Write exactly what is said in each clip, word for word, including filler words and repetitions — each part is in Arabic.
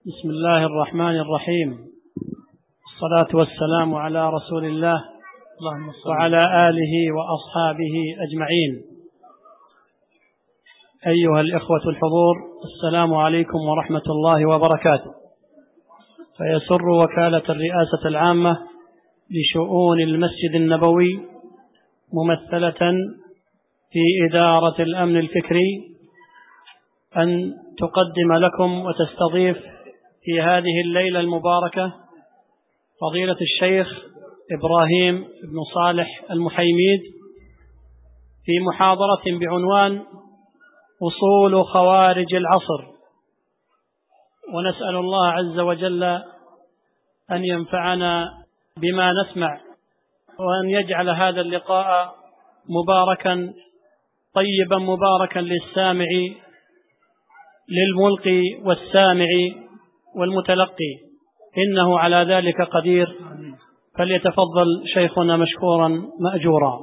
بسم الله الرحمن الرحيم. الصلاة والسلام على رسول الله وعلى آله وأصحابه أجمعين. أيها الإخوة الحضور، السلام عليكم ورحمة الله وبركاته. فيسر وكالة الرئاسة العامة لشؤون المسجد النبوي ممثلة في إدارة الأمن الفكري أن تقدم لكم وتستضيف في هذه الليلة المباركة فضيلة الشيخ إبراهيم بن صالح المحيميد في محاضرة بعنوان أصول خوارج العصر، ونسأل الله عز وجل أن ينفعنا بما نسمع، وأن يجعل هذا اللقاء مباركا طيبا مباركا للسامع للملقي والسامع والمتلقي، إنه على ذلك قدير. فليتفضل شيخنا مشكورا مأجورا.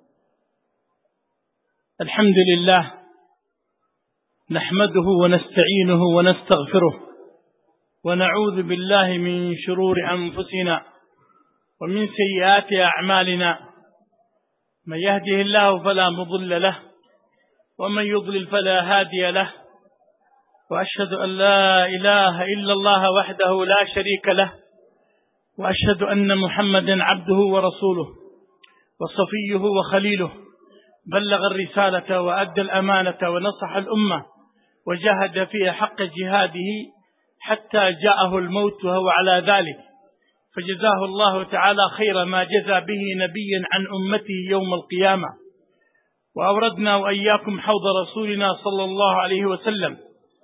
الحمد لله، نحمده ونستعينه ونستغفره، ونعوذ بالله من شرور أنفسنا ومن سيئات أعمالنا. من يهده الله فلا مضل له، ومن يضلل فلا هادي له، وأشهد أن لا إله إلا الله وحده لا شريك له، وأشهد أن محمدا عبده ورسوله وصفيه وخليله، بلغ الرسالة وأدى الأمانة ونصح الأمة وجاهد فيها حق جهاده حتى جاءه الموت وهو على ذلك، فجزاه الله تعالى خير ما جزى به نبيا عن أمته يوم القيامة. وأوردنا وإياكم حوض رسولنا صلى الله عليه وسلم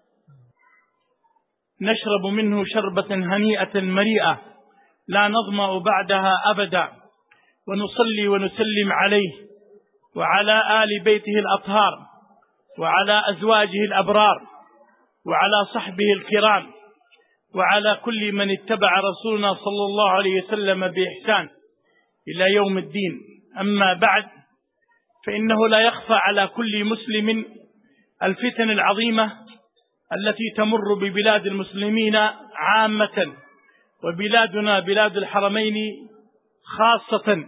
نشرب منه شربة هنيئة مريئة لا نظمأ بعدها أبدا، ونصلي ونسلم عليه وعلى آل بيته الأطهار وعلى أزواجه الأبرار وعلى صحبه الكرام وعلى كل من اتبع رسولنا صلى الله عليه وسلم بإحسان إلى يوم الدين. أما بعد، فإنه لا يخفى على كل مسلم الفتن العظيمة التي تمر ببلاد المسلمين عامة، وبلادنا بلاد الحرمين خاصة،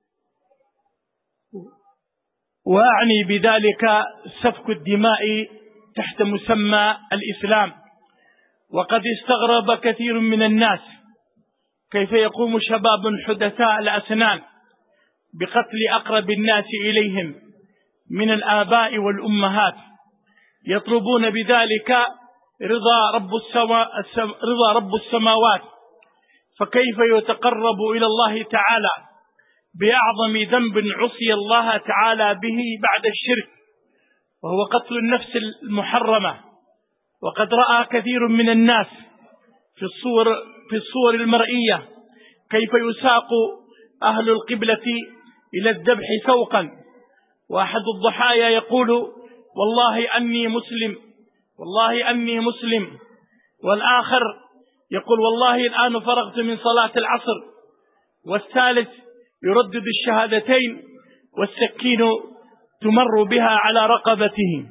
وأعني بذلك سفك الدماء تحت مسمى الإسلام. وقد استغرب كثير من الناس كيف يقوم شباب حدثاء الأسنان بقتل أقرب الناس إليهم من الآباء والأمهات، يطلبون بذلك رضا رب, رضا رب السماوات، فكيف يتقرب إلى الله تعالى بأعظم ذنب عصي الله تعالى به بعد الشرك، وهو قتل النفس المحرمة. وقد رأى كثير من الناس في الصور, في الصور المرئية كيف يساق أهل القبلة إلى الذبح سوقا، وأحد الضحايا يقول: والله أني مسلم، والله أني مسلم، والآخر يقول: والله الآن فرغت من صلاة العصر، والثالث يردد الشهادتين والسكين تمر بها على رقبته.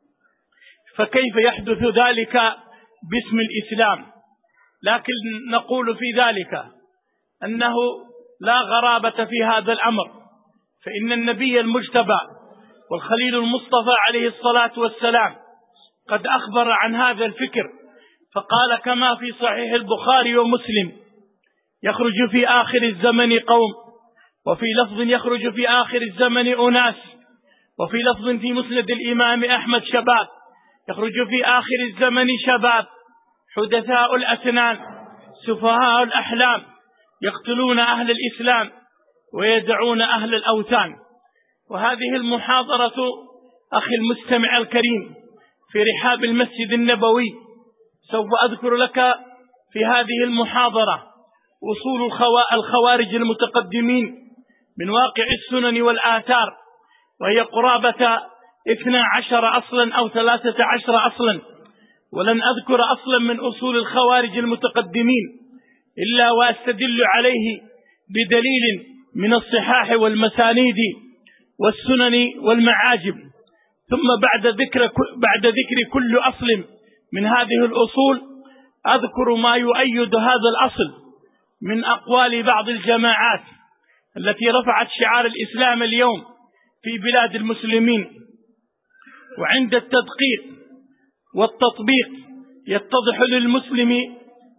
فكيف يحدث ذلك باسم الإسلام؟ لكن نقول في ذلك أنه لا غرابة في هذا الأمر، فإن النبي المجتبى والخليل المصطفى عليه الصلاة والسلام قد أخبر عن هذا الفكر، فقال كما في صحيح البخاري ومسلم: يخرج في آخر الزمن قوم، وفي لفظ يخرج في آخر الزمن أناس، وفي لفظ في مسند الإمام أحمد: شباب. يخرج في آخر الزمن شباب حدثاء الأسنان سفهاء الأحلام يقتلون أهل الإسلام ويدعون أهل الأوثان. وهذه المحاضرة أخي المستمع الكريم في رحاب المسجد النبوي، سوف أذكر لك في هذه المحاضرة أصول الخوارج المتقدمين من واقع السنن والآثار، وهي قرابة اثنا عشر أصلا أو ثلاثة عشر أصلا، ولن أذكر أصلا من أصول الخوارج المتقدمين إلا وأستدل عليه بدليل من الصحاح والمسانيد والسنن والمعاجم. ثم بعد ذكر بعد ذكر كل أصل من هذه الأصول أذكر ما يؤيد هذا الأصل من أقوال بعض الجماعات التي رفعت شعار الإسلام اليوم في بلاد المسلمين. وعند التدقيق والتطبيق يتضح للمسلم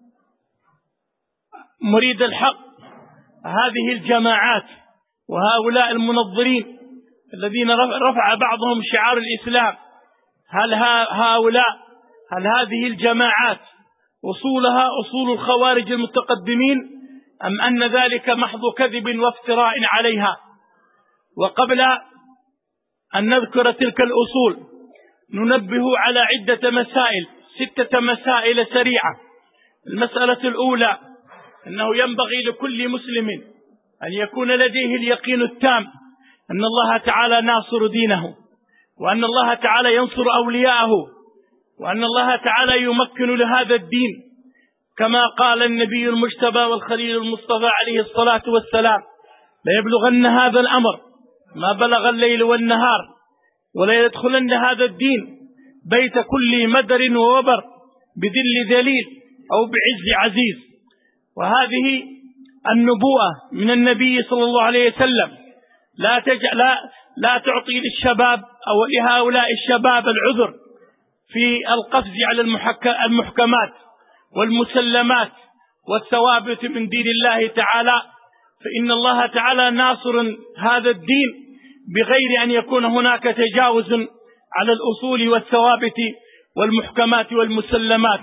مريد الحق هذه الجماعات وهؤلاء المنظرين الذين رفع بعضهم شعار الإسلام، هل هؤلاء هل هذه الجماعات أصولها أصول الخوارج المتقدمين أم أن ذلك محض كذب وافتراء عليها؟ وقبل أن نذكر تلك الأصول ننبه على عدة مسائل، ستة مسائل سريعة. المسألة الأولى أنه ينبغي لكل مسلم أن يكون لديه اليقين التام أن الله تعالى ناصر دينه، وأن الله تعالى ينصر أولياءه، وأن الله تعالى يمكن لهذا الدين كما قال النبي المجتبى والخليل المصطفى عليه الصلاة والسلام: ليبلغن هذا الأمر ما بلغ الليل والنهار، ولا يدخلن هذا الدين بيت كل مدر ووبر بذل ذليل أو بعز عزيز. وهذه النبوءة من النبي صلى الله عليه وسلم لا, تجع لا, لا تعطي للشباب أو لهؤلاء الشباب العذر في القفز على المحكمات والمسلمات والثوابت من دين الله تعالى، فإن الله تعالى ناصر هذا الدين بغير أن يكون هناك تجاوز على الأصول والثوابت والمحكمات والمسلمات.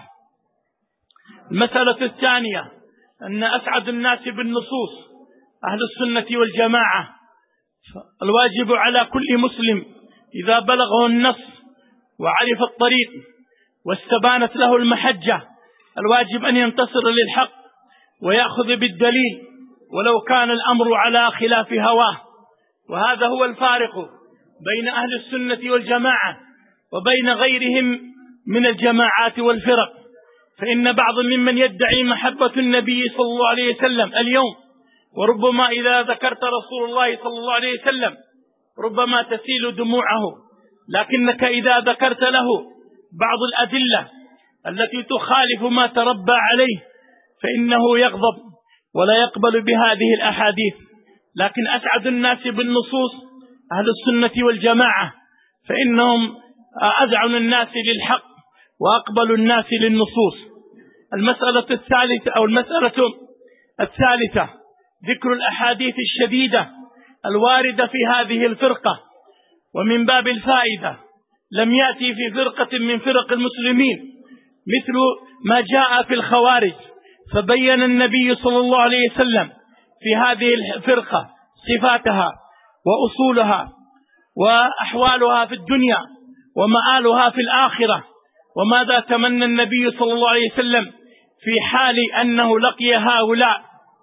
المسألة الثانية أن أسعد الناس بالنصوص أهل السنة والجماعة. الواجب على كل مسلم إذا بلغه النص وعرف الطريق واستبانت له المحجة الواجب أن ينتصر للحق ويأخذ بالدليل ولو كان الأمر على خلاف هواه. وهذا هو الفارق بين أهل السنة والجماعة وبين غيرهم من الجماعات والفرق. فإن بعض ممن يدعي محبة النبي صلى الله عليه وسلم اليوم، وربما إذا ذكرت رسول الله صلى الله عليه وسلم ربما تسيل دموعه، لكنك إذا ذكرت له بعض الأدلة التي تخالف ما تربى عليه فإنه يغضب ولا يقبل بهذه الأحاديث. لكن أسعد الناس بالنصوص أهل السنة والجماعة، فإنهم أذعن الناس للحق وأقبل الناس للنصوص. المسألة الثالثة أو المسألة الثالثة ذكر الأحاديث الشديدة الواردة في هذه الفرقة. ومن باب الفائدة لم يأتي في فرقة من فرق المسلمين مثل ما جاء في الخوارج، فبين النبي صلى الله عليه وسلم في هذه الفرقة صفاتها وأصولها وأحوالها في الدنيا ومآلها في الآخرة، وماذا تمنى النبي صلى الله عليه وسلم في حال أنه لقي هؤلاء.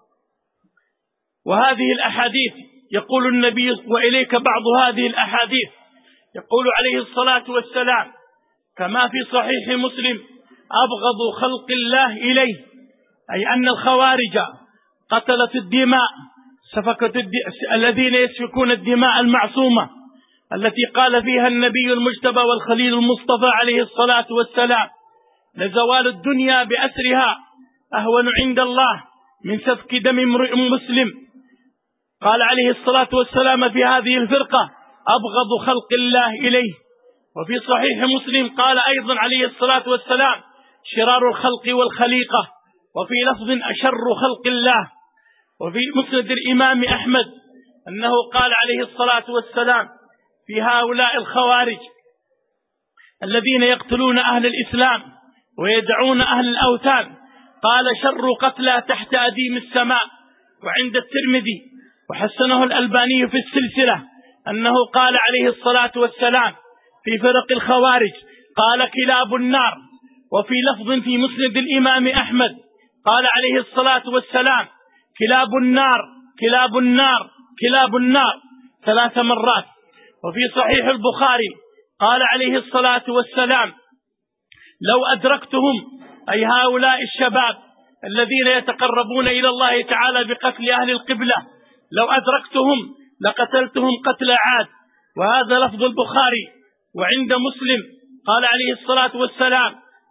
وهذه الأحاديث يقول النبي، وإليك بعض هذه الأحاديث، يقول عليه الصلاة والسلام كما في صحيح مسلم: أبغض خلق الله إليه، أي أن الخوارج قتلت الدماء سفكت الدماء الذين يسفكون الدماء المعصومة التي قال فيها النبي المجتبى والخليل المصطفى عليه الصلاة والسلام: لزوال الدنيا بأسرها أهون عند الله من سفك دم امرئ مسلم. قال عليه الصلاة والسلام في هذه الفرقة: أبغض خلق الله إليه. وفي صحيح مسلم قال أيضا عليه الصلاة والسلام: شرار الخلق والخليقة. وفي لفظ: أشر خلق الله. وفي مسند الإمام أحمد أنه قال عليه الصلاة والسلام في هؤلاء الخوارج الذين يقتلون أهل الإسلام ويدعون أهل الأوثان، قال: شر قتلى تحت أديم السماء. وعند الترمذي وحسنه الألباني في السلسلة أنه قال عليه الصلاة والسلام في فرق الخوارج: قال: كلاب النار. وفي لفظ في مسند الإمام أحمد قال عليه الصلاة والسلام: كلاب النار كلاب النار كلاب النار ثلاث مرات. وفي صحيح البخاري قال عليه الصلاة والسلام: لو أدركتهم، أي هؤلاء الشباب الذين يتقربون إلى الله تعالى بقتل أهل القبلة، لو أدركتهم لقتلتهم قتل عاد. وهذا لفظ البخاري. وعند مسلم قال عليه الصلاة والسلام: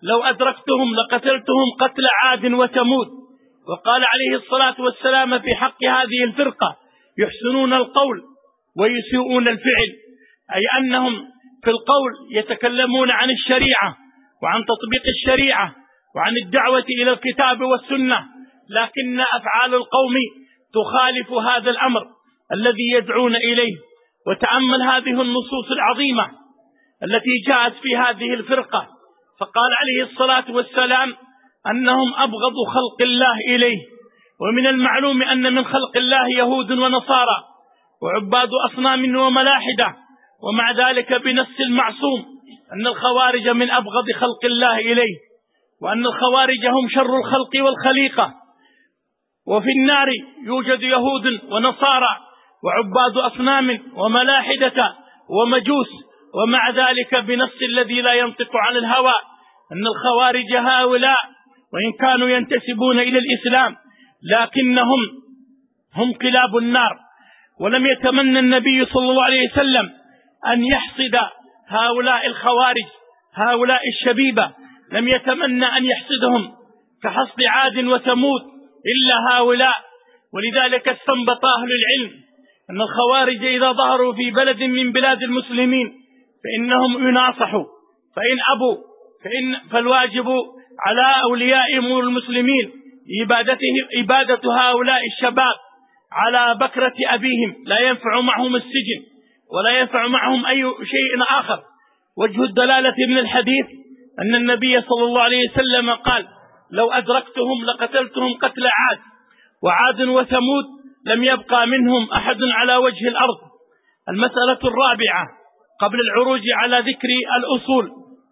لو أدركتهم لقتلتهم قتل عاد وثمود. وقال عليه الصلاة والسلام في حق هذه الفرقة: يحسنون القول ويسيئون الفعل، أي أنهم في القول يتكلمون عن الشريعة وعن تطبيق الشريعة وعن الدعوة إلى الكتاب والسنة، لكن أفعال القوم تخالف هذا الأمر الذي يدعون إليه. وتأمل هذه النصوص العظيمة التي جاءت في هذه الفرقة، فقال عليه الصلاة والسلام أنهم أبغض خلق الله إليه. ومن المعلوم أن من خلق الله يهود ونصارى وعباد أصنام وملاحدة، ومع ذلك بنص المعصوم أن الخوارج من أبغض خلق الله إليه، وأن الخوارج هم شر الخلق والخليقة. وفي النار يوجد يهود ونصارى وعباد أصنام وملاحدة ومجوس، ومع ذلك بنص الذي لا ينطق عن الهوى أن الخوارج هؤلاء وإن كانوا ينتسبون إلى الإسلام لكنهم هم كلاب النار. ولم يتمنى النبي صلى الله عليه وسلم أن يحصد هؤلاء الخوارج، هؤلاء الشبيبة، لم يتمنى أن يحصدهم كحصد عاد وثمود إلا هؤلاء. ولذلك استنبط أهل العلم أن الخوارج إذا ظهروا في بلد من بلاد المسلمين فإنهم يناصحوا، فإن أبوا فإن فالواجب على أوليائهم المسلمين إبادة هؤلاء الشباب على بكرة أبيهم، لا ينفع معهم السجن ولا ينفع معهم أي شيء آخر. وجه الدلالة من الحديث أن النبي صلى الله عليه وسلم قال: لو أدركتهم لقتلتهم قتل عاد، وعاد وثمود لم يبقى منهم أحد على وجه الأرض. المسألة الرابعة قبل العروج على ذكر الأصول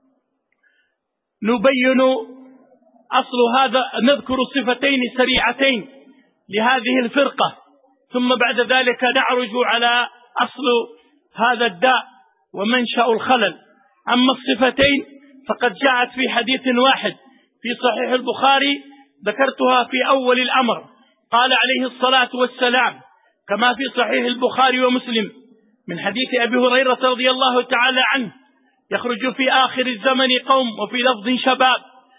نبين أصل هذا، نذكر صفتين سريعتين لهذه الفرقة، ثم بعد ذلك نعرج على أصل هذا الداء ومنشأ الخلل. أما الصفتين فقد جاءت في حديث واحد في صحيح البخاري ذكرتها في أول الأمر. قال عليه الصلاة والسلام كما في صحيح البخاري ومسلم من حديث أبي هريرة رضي الله تعالى عنه: يخرج في آخر الزمن قوم، وفي لفظ شباب،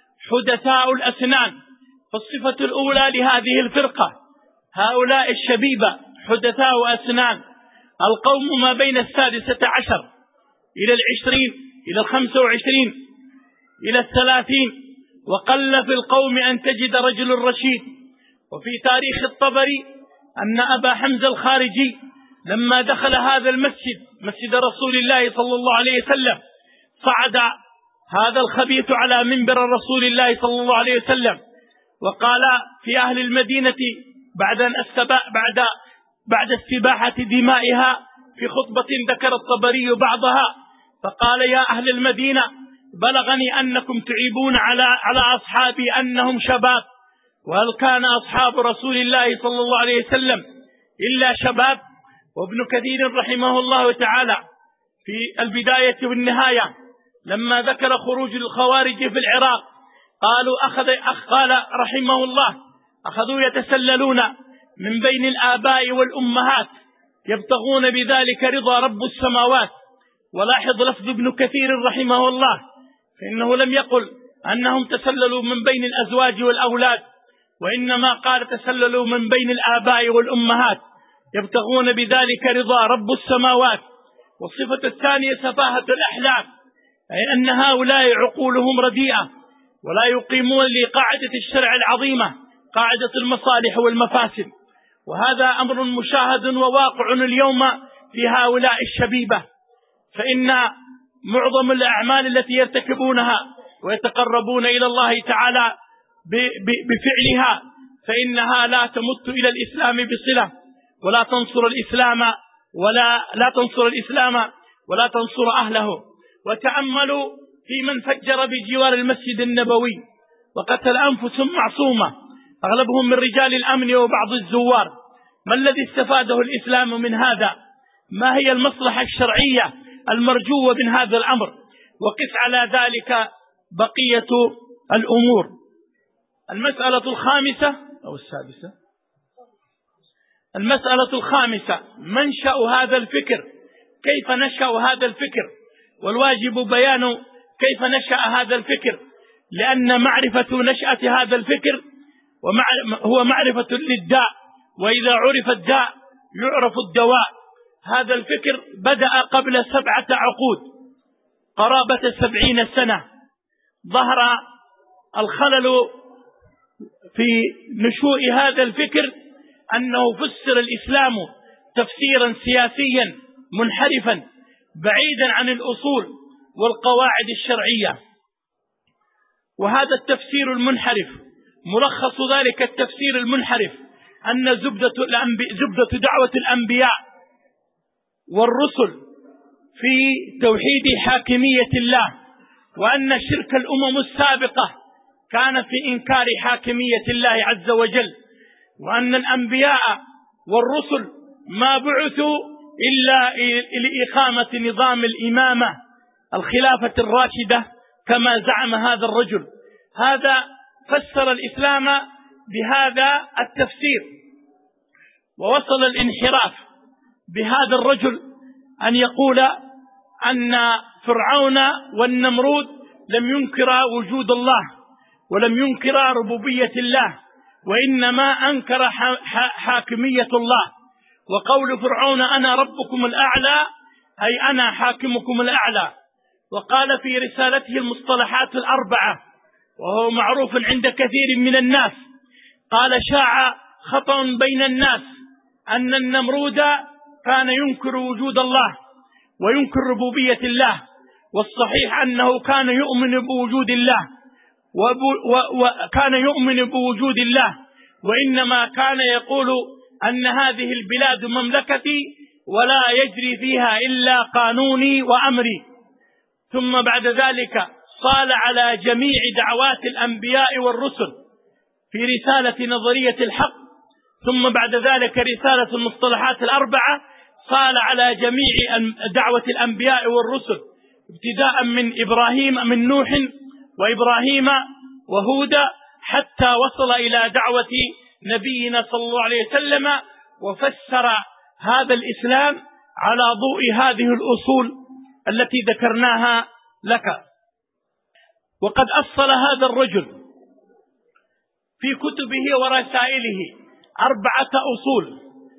حدثاء الأسنان. فالصفة الأولى لهذه الفرقة هؤلاء الشبيبة حدثاء أسنان، القوم ما بين السادسة عشر إلى العشرين إلى الخمسة وعشرين إلى الثلاثين، وقل في القوم أن تجد رجل رشيد. وفي تاريخ الطبري أن أبا حمزة الخارجي لما دخل هذا المسجد، مسجد رسول الله صلى الله عليه وسلم، صعد هذا الخبيث على منبر رسول الله صلى الله عليه وسلم وقال في أهل المدينة بعد أن بعد بعد استباحة دمائها في خطبة ذكر الطبري بعضها، فقال: يا أهل المدينة، بلغني أنكم تعيبون على على أصحابي أنهم شباب، وهل كان أصحاب رسول الله صلى الله عليه وسلم إلا شباب؟ وابن كثير رحمه الله تعالى في البداية والنهاية لما ذكر خروج الخوارج في العراق قالوا أخذ قال رحمه الله: أخذوا يتسللون من بين الآباء والأمهات يبتغون بذلك رضا رب السماوات. ولاحظ لفظ ابن كثير رحمه الله، فإنه لم يقل أنهم تسللوا من بين الأزواج والأولاد، وإنما قال تسللوا من بين الآباء والأمهات يبتغون بذلك رضا رب السماوات. والصفة الثانية سفاهة الأحلام، أي أن هؤلاء عقولهم رديئة ولا يقيمون لقاعدة الشرع العظيمة، قاعدة المصالح والمفاسد. وهذا أمر مشاهد وواقع اليوم في هؤلاء الشبيبة، فإن معظم الأعمال التي يرتكبونها ويتقربون إلى الله تعالى بفعلها فإنها لا تمت إلى الإسلام بصلة، ولا تنصر الإسلام ولا لا تنصر الإسلام ولا تنصر أهله. وتأملوا في من فجر بجوار المسجد النبوي وقتل أنفس معصومة أغلبهم من رجال الأمن وبعض الزوار. ما الذي استفاده الإسلام من هذا؟ ما هي المصلحة الشرعية المرجوة من هذا الأمر؟ وقس على ذلك بقية الأمور. المسألة الخامسة أو السادسة، المسألة الخامسة منشأ هذا الفكر، كيف نشأ هذا الفكر؟ والواجب بيان كيف نشأ هذا الفكر، لأن معرفة نشأة هذا الفكر هو معرفة للداء، وإذا عرف الداء يعرف الدواء. هذا الفكر بدأ قبل سبعة عقود، قرابة سبعين سنة. ظهر الخلل في نشوء هذا الفكر أنه فسر الإسلام تفسيرا سياسيا منحرفا بعيدا عن الأصول والقواعد الشرعية. وهذا التفسير المنحرف ملخص ذلك التفسير المنحرف أن زبدة, زبدة دعوة الأنبياء والرسل في توحيد حاكمية الله، وأن شرك الأمم السابقة كان في إنكار حاكمية الله عز وجل، وأن الأنبياء والرسل ما بعثوا إلا لإقامة نظام الإمامة الخلافة الراشدة كما زعم هذا الرجل. هذا فسر الإسلام بهذا التفسير، ووصل الانحراف بهذا الرجل أن يقول أن فرعون والنمرود لم ينكرا وجود الله ولم ينكرا ربوبية الله، وإنما أنكر حاكمية الله. وقول فرعون أنا ربكم الأعلى أي أنا حاكمكم الأعلى. وقال في رسالته المصطلحات الأربعة، وهو معروف عند كثير من الناس، قال شاع خطأ بين الناس أن النمرود كان ينكر وجود الله وينكر ربوبية الله، والصحيح أنه كان يؤمن بوجود الله وكان يؤمن بوجود الله، وإنما كان يقول أن هذه البلاد مملكتي ولا يجري فيها إلا قانوني وأمري. ثم بعد ذلك صال على جميع دعوات الأنبياء والرسل في رسالة نظرية الحق، ثم بعد ذلك رسالة المصطلحات الأربعة صال على جميع دعوة الأنبياء والرسل ابتداء من إبراهيم من نوح وإبراهيم وهود حتى وصل إلى دعوة نبينا صلى الله عليه وسلم، وفسر هذا الإسلام على ضوء هذه الأصول التي ذكرناها لك. وقد أصل هذا الرجل في كتبه ورسائله أربعة أصول.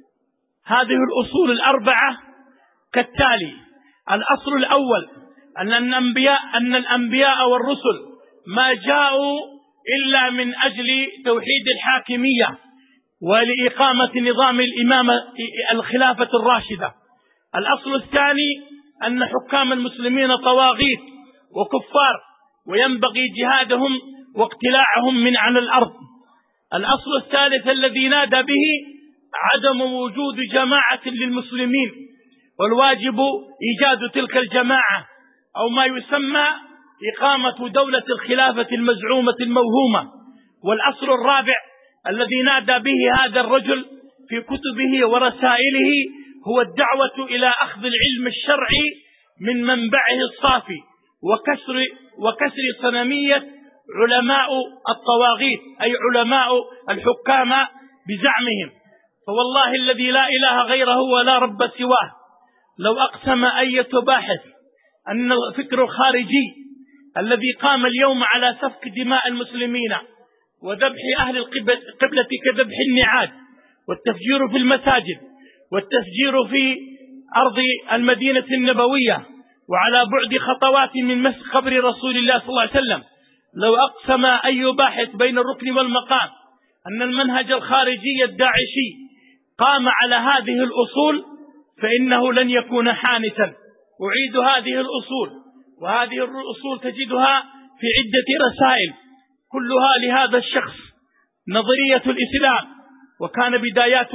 هذه الأصول الأربعة كالتالي: الأصل الأول أن الأنبياء, أن الأنبياء والرسل ما جاءوا إلا من أجل توحيد الحاكمية ولإقامة نظام الإمامة الخلافة الراشدة. الأصل الثاني أن حكام المسلمين طواغيت وكفار وينبغي جهادهم واقتلاعهم من على الأرض. الأصل الثالث الذي نادى به عدم وجود جماعة للمسلمين، والواجب إيجاد تلك الجماعة أو ما يسمى إقامة دولة الخلافة المزعومة الموهومة. والأصل الرابع الذي نادى به هذا الرجل في كتبه ورسائله هو الدعوة إلى أخذ العلم الشرعي من منبعه الصافي وكسر, وكسر صنمية علماء الطواغيت أي علماء الحكام بزعمهم. فوالله الذي لا إله غيره ولا رب سواه لو أقسم أية باحث أن الفكر الخارجي الذي قام اليوم على سفك دماء المسلمين وذبح أهل القبلة كذبح النعاد والتفجير في المساجد والتفجير في أرض المدينة النبوية وعلى بعد خطوات من مسجد قبر رسول الله صلى الله عليه وسلم، لو أقسم أي باحث بين الركن والمقام أن المنهج الخارجي الداعشي قام على هذه الأصول فإنه لن يكون حانثا. أعيد هذه الأصول، وهذه الأصول تجدها في عدة رسائل كلها لهذا الشخص: نظرية الإسلام، وكان بدايات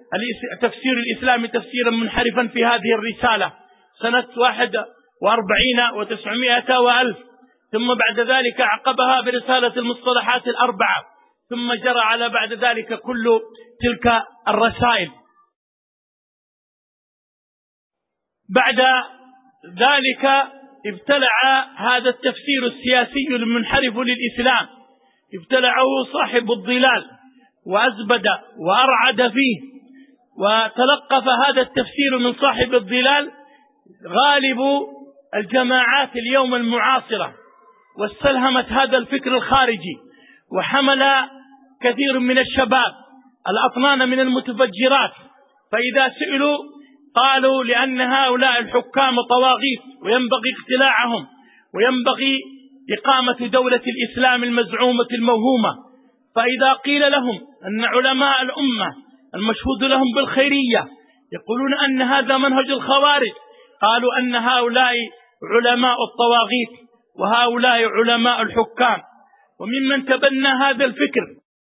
تفسير الإسلام تفسيرا منحرفا في هذه الرسالة سنة واحد وأربعين وتسعمائة وألف، ثم بعد ذلك عقبها برسالة المصطلحات الأربعة، ثم جرى على بعد ذلك كل تلك الرسائل. بعد ذلك ابتلع هذا التفسير السياسي المنحرف للإسلام، ابتلعه صاحب الضلال وأزبد وأرعد فيه، وتلقف هذا التفسير من صاحب الضلال غالب الجماعات اليوم المعاصرة واستلهمت هذا الفكر الخارجي، وحمل كثير من الشباب الأطنان من المتفجرات، فإذا سئلوا قالوا لأن هؤلاء الحكام طواغيت وينبغي اقتلاعهم، وينبغي إقامة دولة الإسلام المزعومة الموهومة. فإذا قيل لهم أن علماء الأمة المشهود لهم بالخيرية يقولون أن هذا منهج الخوارج، قالوا أن هؤلاء علماء الطواغيت وهؤلاء علماء الحكام. وممن تبنى هذا الفكر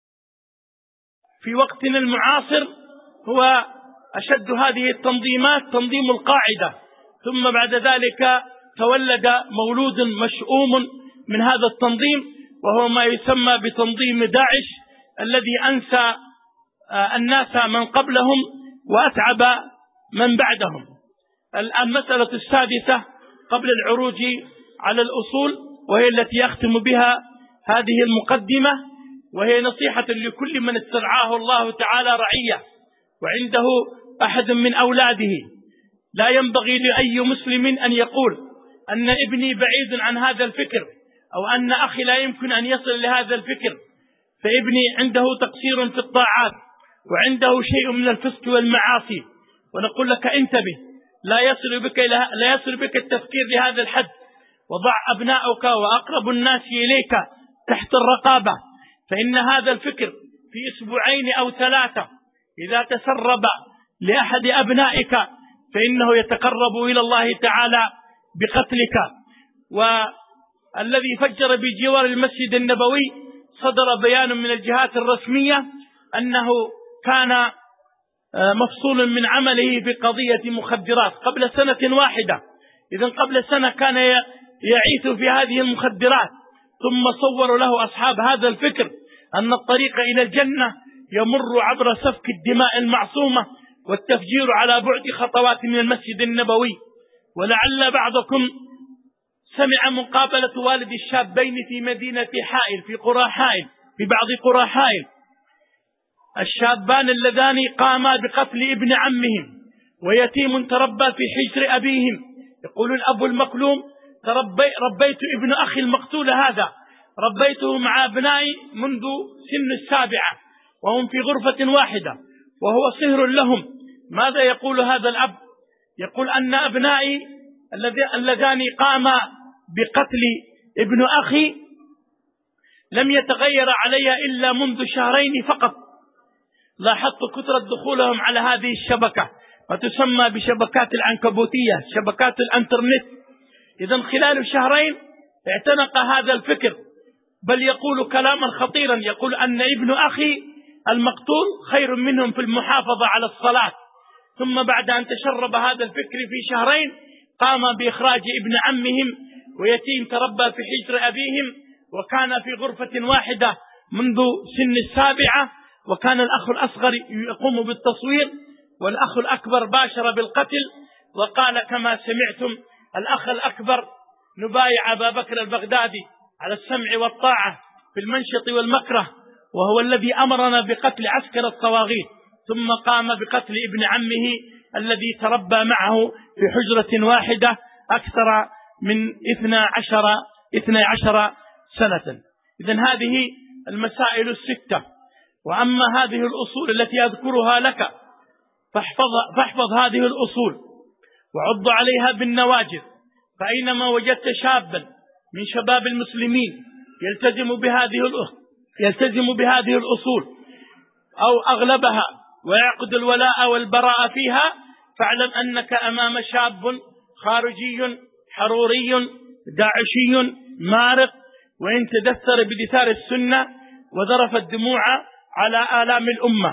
في وقتنا المعاصر هو أشد هذه التنظيمات تنظيم القاعدة، ثم بعد ذلك تولد مولود مشؤوم من هذا التنظيم وهو ما يسمى بتنظيم داعش، الذي أنسى الناس من قبلهم وأتعب من بعدهم. المسألة السادسة قبل العروج على الأصول، وهي التي يختم بها هذه المقدمة، وهي نصيحة لكل من استرعاه الله تعالى رعية وعنده أحد من أولاده. لا ينبغي لأي مسلم أن يقول أن ابني بعيد عن هذا الفكر، أو أن أخي لا يمكن أن يصل لهذا الفكر، فابني عنده تقصير في الطاعات وعنده شيء من الفسق والمعاصي، ونقول لك انتبه، لا يصل بك لا يصل بك التفكير لهذا الحد، وضع أبناؤك وأقرب الناس إليك تحت الرقابة، فإن هذا الفكر في أسبوعين أو ثلاثة إذا تسرب لأحد أبنائك فإنه يتقرب إلى الله تعالى بقتلك. والذي فجر بجوار المسجد النبوي صدر بيان من الجهات الرسمية أنه كان مفصول من عمله في قضية مخدرات قبل سنة واحدة. إذن قبل سنة كان يعيث في هذه المخدرات، ثم صوروا له أصحاب هذا الفكر أن الطريق إلى الجنة يمر عبر سفك الدماء المعصومة والتفجير على بعد خطوات من المسجد النبوي. ولعل بعضكم سمع مقابلة والد الشابين في مدينة حائل في قرى حائل في بعض قرى حائل، الشابان اللذان قاما بقتل ابن عمهم ويتيم تربى في حجر أبيهم. يقول الأب المكلوم تربي ربيت ابن أخي المقتول هذا، ربيته مع أبنائي منذ سن السابعة وهم في غرفة واحدة وهو صهر لهم. ماذا يقول هذا الأب؟ يقول أن أبنائي اللذان قاما بقتل ابن أخي لم يتغير علي إلا منذ شهرين فقط. لاحظت كثرة دخولهم على هذه الشبكة وتسمى بشبكات العنكبوتية، شبكات الانترنت. إذن خلال شهرين اعتنق هذا الفكر، بل يقول كلاما خطيرا، يقول أن ابن أخي المقتول خير منهم في المحافظة على الصلاة. ثم بعد أن تشرب هذا الفكر في شهرين قام بإخراج ابن عمهم ويتيم تربى في حجر أبيهم، وكان في غرفة واحدة منذ سن السابعة، وكان الأخ الأصغر يقوم بالتصوير والأخ الأكبر باشر بالقتل. وقال كما سمعتم الأخ الأكبر نبايع أبا بكر البغدادي على السمع والطاعة في المنشط والمكره، وهو الذي أمرنا بقتل عسكر الطواغيت، ثم قام بقتل ابن عمه الذي تربى معه في حجرة واحدة أكثر من اثنى عشر اثنى عشر سنة. إذن هذه المسائل الستة. وأما هذه الأصول التي أذكرها لك فاحفظ, فاحفظ هذه الأصول وعض عليها بالنواجذ، فأينما وجدت شابا من شباب المسلمين يلتزم بهذه يلتزم بهذه الأصول أو أغلبها ويعقد الولاء والبراء فيها، فاعلم أنك أمام شاب خارجي حروري داعشي مارق، وإن تدثر بدثار السنة وذرف الدموع على آلام الأمة.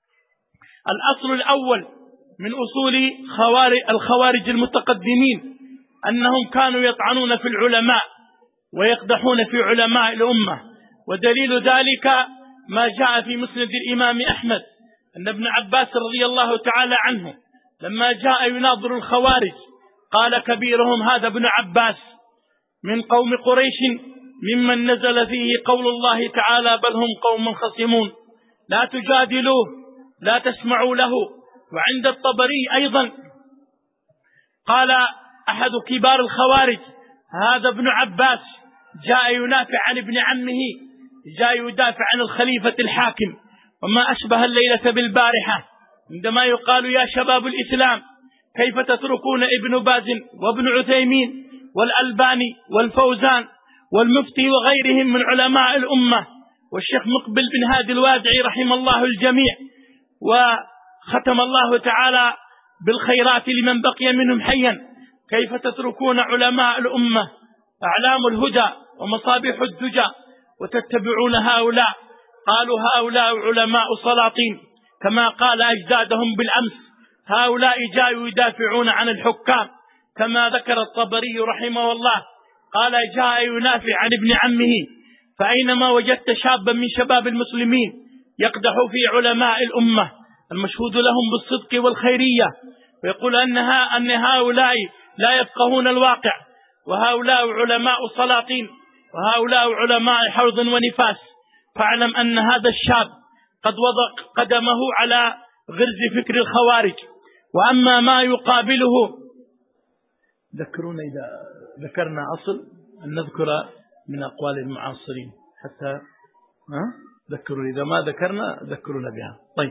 الأصل الأول من أصول الخوارج المتقدمين أنهم كانوا يطعنون في العلماء ويقدحون في علماء الأمة، ودليل ذلك ما جاء في مسند الإمام أحمد أن ابن عباس رضي الله تعالى عنه لما جاء يناظر الخوارج قال كبيرهم هذا ابن عباس من قوم قريش ممن نزل فيه قول الله تعالى بل هم قوم خصمون لا تجادلوه لا تسمعوا له. وعند الطبري أيضا قال أحد كبار الخوارج هذا ابن عباس جاء ينافع عن ابن عمه، جاء يدافع عن الخليفة الحاكم. وما أشبه الليلة بالبارحة عندما يقال يا شباب الإسلام كيف تتركون ابن باز وابن عثيمين والألباني والفوزان والمفتي وغيرهم من علماء الأمة والشيخ مقبل بن هادي الوادعي رحم الله الجميع وختم الله تعالى بالخيرات لمن بقي منهم حيا، كيف تتركون علماء الأمة أعلام الهدى ومصابيح الدجى وتتبعون هؤلاء؟ قالوا هؤلاء علماء سلاطين كما قال أجدادهم بالأمس، هؤلاء جاءوا يدافعون عن الحكام كما ذكر الطبري رحمه الله قال جاء ينافع عن ابن عمه. فأينما وجدت شابا من شباب المسلمين يقدح في علماء الأمة المشهود لهم بالصدق والخيرية ويقول أنها أن هؤلاء لا يفقهون الواقع وهؤلاء علماء سلاطين وهؤلاء علماء حوض ونفاس، فاعلم أن هذا الشاب قد وضع قدمه على غرز فكر الخوارج. وأما ما يقابله، ذكرونا إذا ذكرنا أصل أن نذكر من أقوال المعاصرين حتى ها ذكروا، إذا ما ذكرنا ذكرونا بها. طيب،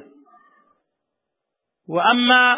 وأما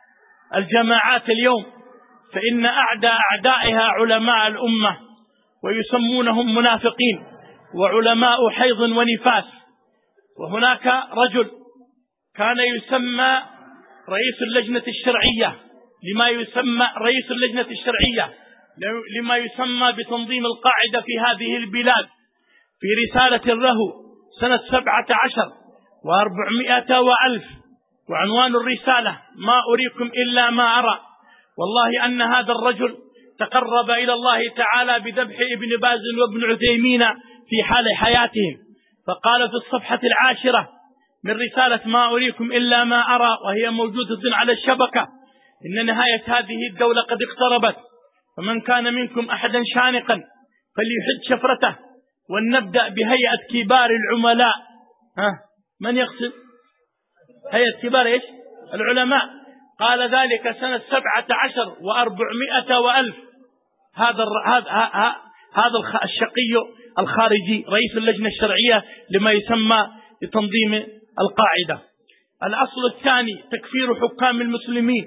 الجماعات اليوم فإن أعداء أعدائها علماء الأمة ويسمونهم منافقين وعلماء حيض ونفاس. وهناك رجل كان يسمى رئيس اللجنة الشرعية لما يسمى رئيس اللجنة الشرعية لما يسمى بتنظيم القاعدة في هذه البلاد، في رسالة له سنة سبعة عشر وأربعمائة وألف، وعنوان الرسالة ما أريكم إلا ما أرى. والله أن هذا الرجل تقرب إلى الله تعالى بذبح ابن باز وابن عثيمين في حال حياتهم، فقال في الصفحة العاشرة من رسالة ما أريكم إلا ما أرى وهي موجودة على الشبكة: إن نهاية هذه الدولة قد اقتربت، فمن كان منكم أحدا شانقا فليحد شفرته، ولنبدأ بهيئة كبار العملاء. ها من يقصد هيئة كبار إيش؟ العلماء. قال ذلك سنة سبعة عشر وأربعمائة وألف. هذا هذا هذا الشقي الخارجي رئيس اللجنة الشرعية لما يسمى بتنظيم القاعدة. الأصل الثاني تكفير حكام المسلمين.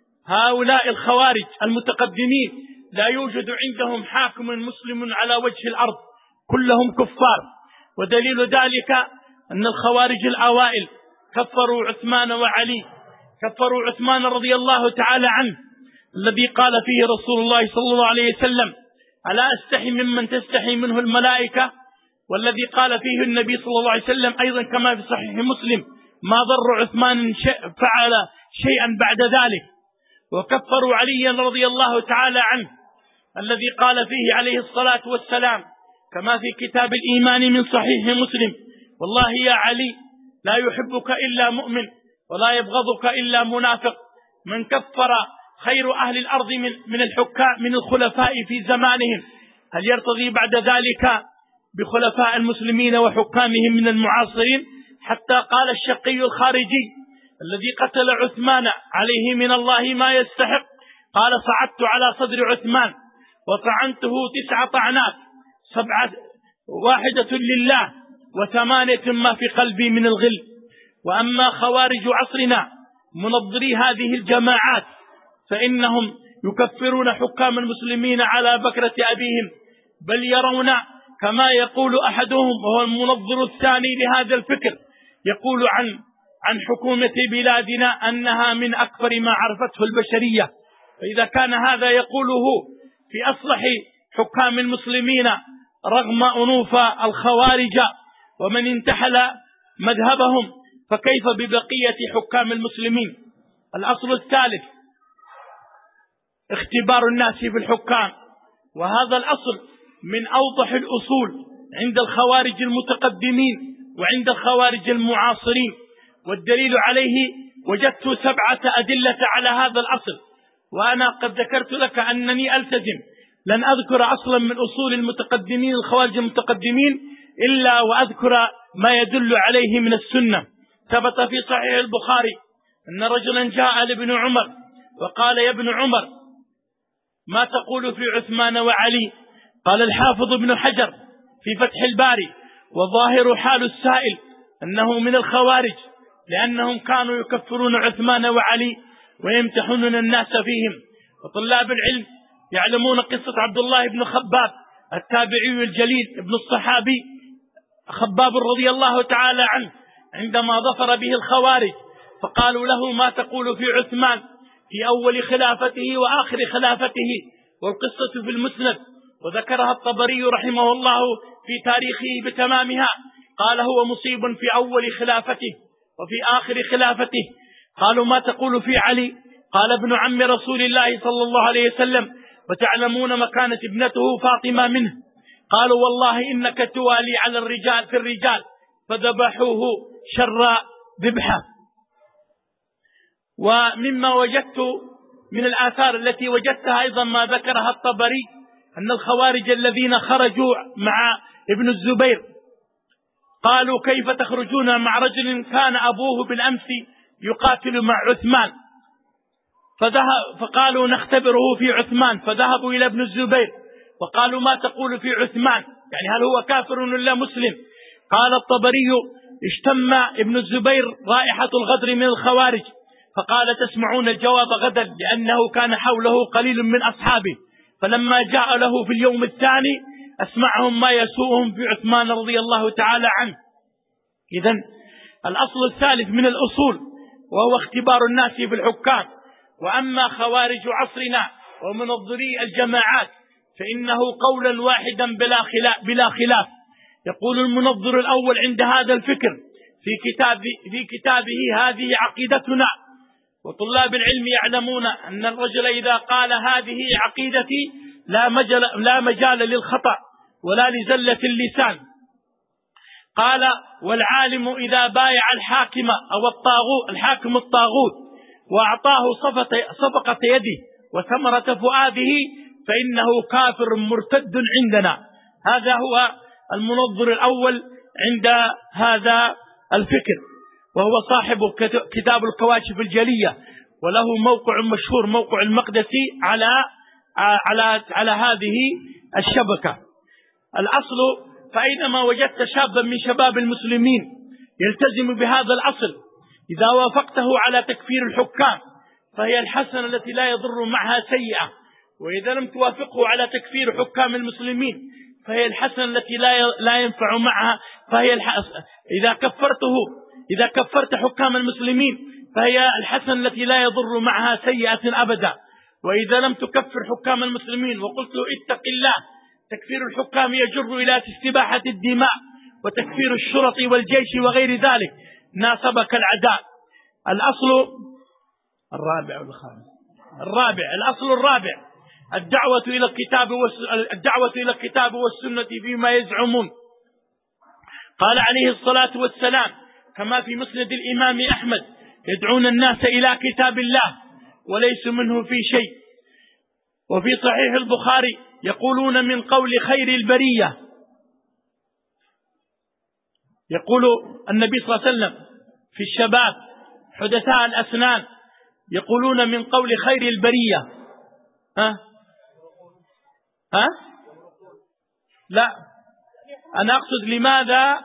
هؤلاء الخوارج المتقدمين لا يوجد عندهم حاكم مسلم على وجه الأرض، كلهم كفار. ودليل ذلك أن الخوارج الأوائل كفروا عثمان وعلي، كفروا عثمان رضي الله تعالى عنه الذي قال فيه رسول الله صلى الله عليه وسلم: ألا أستحي ممن تستحي منه الملائكة؟ والذي قال فيه النبي صلى الله عليه وسلم أيضا كما في صحيح مسلم: ما ضر عثمان فعل شيئا بعد ذلك. وكفروا عليا رضي الله تعالى عنه الذي قال فيه عليه الصلاة والسلام كما في كتاب الإيمان من صحيح مسلم: والله يا علي لا يحبك إلا مؤمن ولا يبغضك إلا منافق. من كفر خير أهل الأرض من من الحكام من الخلفاء في زمانهم، هل يرتضي بعد ذلك بخلفاء المسلمين وحكامهم من المعاصرين؟ حتى قال الشقي الخارجي الذي قتل عثمان عليه من الله ما يستحق، قال: صعدت على صدر عثمان وطعنته تسع طعنات، سبعة واحدة لله وثمانية ما في قلبي من الغل. وأما خوارج عصرنا منظري هذه الجماعات فإنهم يكفرون حكام المسلمين على بكرة أبيهم، بل يرون كما يقول أحدهم وهو المنظر الثاني لهذا الفكر، يقول عن عن حكومة بلادنا أنها من أكبر ما عرفته البشرية. فإذا كان هذا يقوله في أصلح حكام المسلمين رغم أنوف الخوارج ومن انتحل مذهبهم، فكيف ببقية حكام المسلمين؟ الأصل الثالث اختبار الناس بالحكام، وهذا الأصل من أوضح الأصول عند الخوارج المتقدمين وعند الخوارج المعاصرين. والدليل عليه وجدت سبعة أدلة على هذا الأصل، وأنا قد ذكرت لك أنني ألتزم لن أذكر أصلا من أصول المتقدمين الخوارج المتقدمين إلا وأذكر ما يدل عليه من السنة. ثبت في صحيح البخاري أن رجلا جاء لابن عمر وقال: يا ابن عمر، ما تقول في عثمان وعلي؟ قال الحافظ ابن حجر في فتح الباري: وظاهر حال السائل أنه من الخوارج، لأنهم كانوا يكفرون عثمان وعلي ويمتحنون الناس فيهم. وطلاب العلم يعلمون قصة عبد الله بن خباب التابعي الجليل ابن الصحابي خباب رضي الله تعالى عنه، عندما ظفر به الخوارج فقالوا له: ما تقول في عثمان في أول خلافته وآخر خلافته؟ والقصة في المسند، وذكرها الطبري رحمه الله في تاريخه بتمامها. قال: هو مصيب في أول خلافته وفي آخر خلافته. قالوا: ما تقول في علي؟ قال: ابن عم رسول الله صلى الله عليه وسلم، وتعلمون مكانة ابنته فاطمة منه. قالوا: والله إنك توالي على الرجال في الرجال، فذبحوه شر ذبحه. ومما وجدت من الآثار التي وجدتها أيضا ما ذكرها الطبري أن الخوارج الذين خرجوا مع ابن الزبير قالوا: كيف تخرجون مع رجل كان أبوه بالأمس يقاتل مع عثمان؟ فقالوا: نختبره في عثمان. فذهبوا إلى ابن الزبير وقالوا: ما تقول في عثمان؟ يعني هل هو كافر ولا مسلم؟ قال الطبري: اشتم ابن الزبير رائحة الغدر من الخوارج، فقال: تسمعون الجواب غدا، لأنه كان حوله قليل من أصحابه. فلما جاء له في اليوم الثاني أسمعهم ما يسوءهم في عثمان رضي الله تعالى عنه. إذن الأصل الثالث من الأصول وهو اختبار الناس في الحكام. وأما خوارج عصرنا ومنظري الجماعات فإنه قولا واحدا بلا خلاف, بلا خلاف. يقول المنظر الأول عند هذا الفكر في, كتاب في كتابه: هذه عقيدتنا. وطلاب العلم يعلمون أن الرجل إذا قال هذه عقيدتي لا مجال, لا مجال للخطأ ولا لزلة اللسان. قال: والعالم إذا بايع الحاكم أو الطاغوت الحاكم الطاغوت وأعطاه صفقة يده وثمرة فؤاده فإنه كافر مرتد عندنا. هذا هو المنظر الأول عند هذا الفكر، وهو صاحب كتاب الكواشف الجلية، وله موقع مشهور موقع المقدسي على على على هذه الشبكة. الأصل: فأينما وجدت شابا من شباب المسلمين يلتزم بهذا الأصل إذا وافقته على تكفير الحكام فهي الحسنة التي لا يضر معها سيئة، وإذا لم توافقه على تكفير حكام المسلمين فهي الحسنة التي لا لا ينفع معها فهي الحسنة. إذا كفرته إذا كفرت حكام المسلمين فهي الحسنة التي لا يضر معها سيئة أبدا. وإذا لم تكفر حكام المسلمين وقلت له اتق الله، تكفير الحكام يجر إلى استباحة الدماء وتكفير الشرط والجيش وغير ذلك، ناسبك العداء. الأصل الرابع والخامس الرابع الأصل الرابع الدعوة إلى الكتاب الدعوة إلى الكتاب والسنة فيما يزعمون. قال عليه الصلاة والسلام كما في مسند الإمام أحمد: يدعون الناس إلى كتاب الله وليسوا منه في شيء. وفي صحيح البخاري: يقولون من قول خير البرية. يقول النبي صلى الله عليه وسلم في الشباب حدثاء الأسنان: يقولون من قول خير البرية. ها ها لا، أنا أقصد لماذا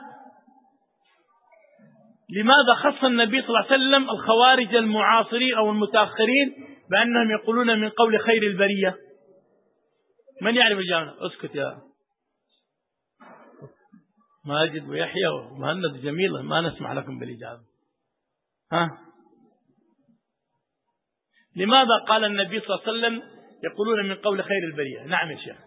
لماذا خص النبي صلى الله عليه وسلم الخوارج المعاصرين أو المتأخرين بأنهم يقولون من قول خير البرية؟ من يعرف الجامعة؟ اسكت يا ماجد ويحيى ومهند جميل، ما نسمع لكم بالإجابة. ها لماذا قال النبي صلى الله عليه وسلم يقولون من قول خير البرية؟ نعم يا شيخ.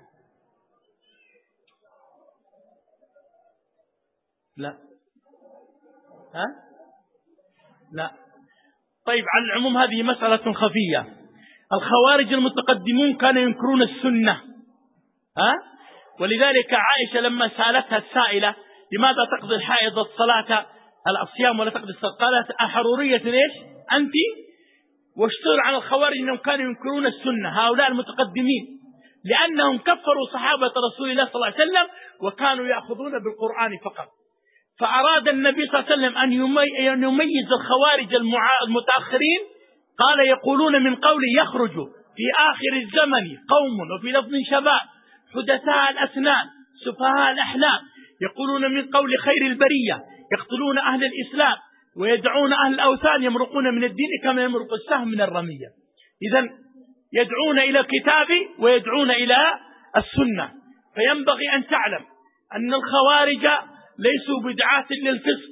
لا ها لا طيب، على العموم هذه مسألة خفية. الخوارج المتقدمون كانوا ينكرون السنة، ها ولذلك عائشة لما سألتها السائلة: لماذا تقضي الحائض الصلاة الصيام ولا تقضي الصلاة؟ قالت: أحرورية إيش أنت؟ واشتهر عن الخوارج أنهم كانوا ينكرون السنة، هؤلاء المتقدمين، لأنهم كفروا صحابة رسول الله صلى الله عليه وسلم وكانوا يأخذون بالقرآن فقط. فأراد النبي صلى الله عليه وسلم أن يميز الخوارج المتأخرين، قال: يقولون من قول يخرج في آخر الزمن قوم، وفي لفظ شباب، حدثاء الأسنان سفهاء الأحلام، يقولون من قول خير البرية، يقتلون أهل الإسلام ويدعون أهل الأوثان، يمرقون من الدين كما يمرق السهم من الرمية. إذن يدعون إلى الكتاب ويدعون إلى السنة. فينبغي أن تعلم أن الخوارج ليسوا بدعاة للفسق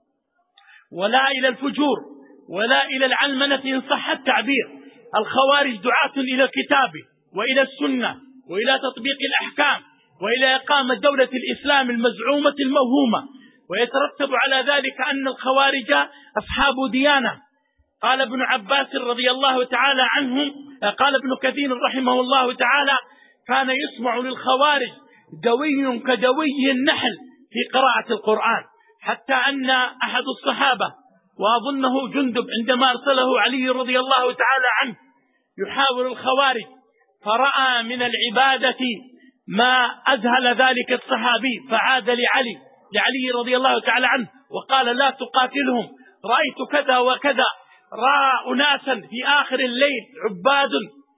ولا إلى الفجور ولا إلى العلمنة إن صح التعبير. الخوارج دعاة إلى الكتاب وإلى السنة وإلى تطبيق الأحكام وإلى إقامة دولة الإسلام المزعومة الموهومة، ويترتب على ذلك أن الخوارج أصحاب ديانة. قال ابن عباس رضي الله تعالى عنهم، قال ابن كثير رحمه الله تعالى: كان يسمع للخوارج دوي كدوي النحل في قراءة القرآن، حتى أن أحد الصحابة وأظنه جندب عندما أرسله علي رضي الله تعالى عنه يحاور الخوارج، فرأى من العبادة ما أذهل ذلك الصحابي، فعاد لعلي لعلي رضي الله تعالى عنه وقال: لا تقاتلهم، رأيت كذا وكذا، رأى أناسا في آخر الليل عباد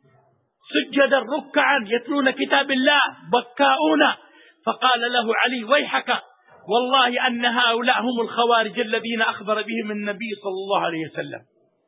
سجدا ركعا يتلون كتاب الله بكاؤون. فقال له علي: ويحك، والله أن هؤلاء هم الخوارج الذين أخبر بهم النبي صلى الله عليه وسلم.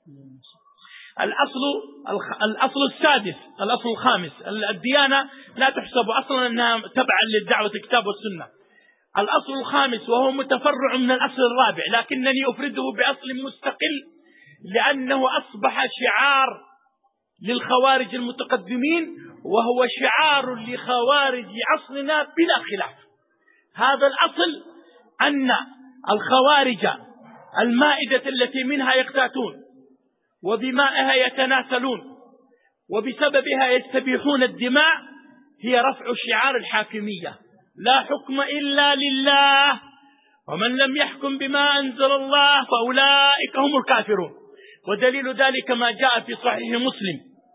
الأصل الأصل السادس الأصل الخامس، الديانة لا تحسب أصلا أنها تبعا للدعوة الكتاب والسنة. الأصل الخامس وهو متفرع من الأصل الرابع، لكنني أفرده بأصل مستقل لأنه أصبح شعار للخوارج المتقدمين، وهو شعار لخوارج عصرنا بلا خلاف. هذا الأصل أن الخوارج المائدة التي منها يقتاتون وبمائها يتناسلون وبسببها يستبيحون الدماء هي رفع شعار الحاكمية: لا حكم إلا لله، ومن لم يحكم بما أنزل الله فأولئك هم الكافرون. ودليل ذلك ما جاء في صحيح مسلم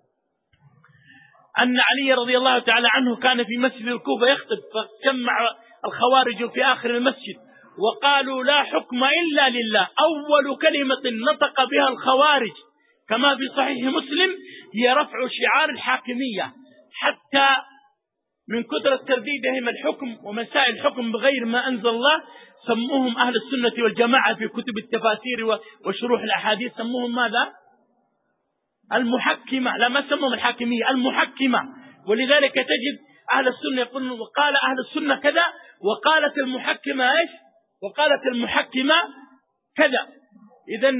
أن علي رضي الله تعالى عنه كان في مسجد الكوفة يخطب، فجمع الخوارج في آخر المسجد وقالوا: لا حكم إلا لله. أول كلمة نطق بها الخوارج كما في صحيح مسلم هي رفع شعار الحاكمية، حتى من كثرة ترديدهم الحكم ومسائل الحكم بغير ما أنزل الله سموهم أهل السنة والجماعة في كتب التفاسير وشروح الأحاديث سموهم ماذا؟ المحكمة. لا، ما سموهم الحاكمية، المحكمة. ولذلك تجد أهل السنة يقولون: وقال أهل السنة كذا، وقالت المحكمة إيش؟ وقالت المحكمة كذا. إذن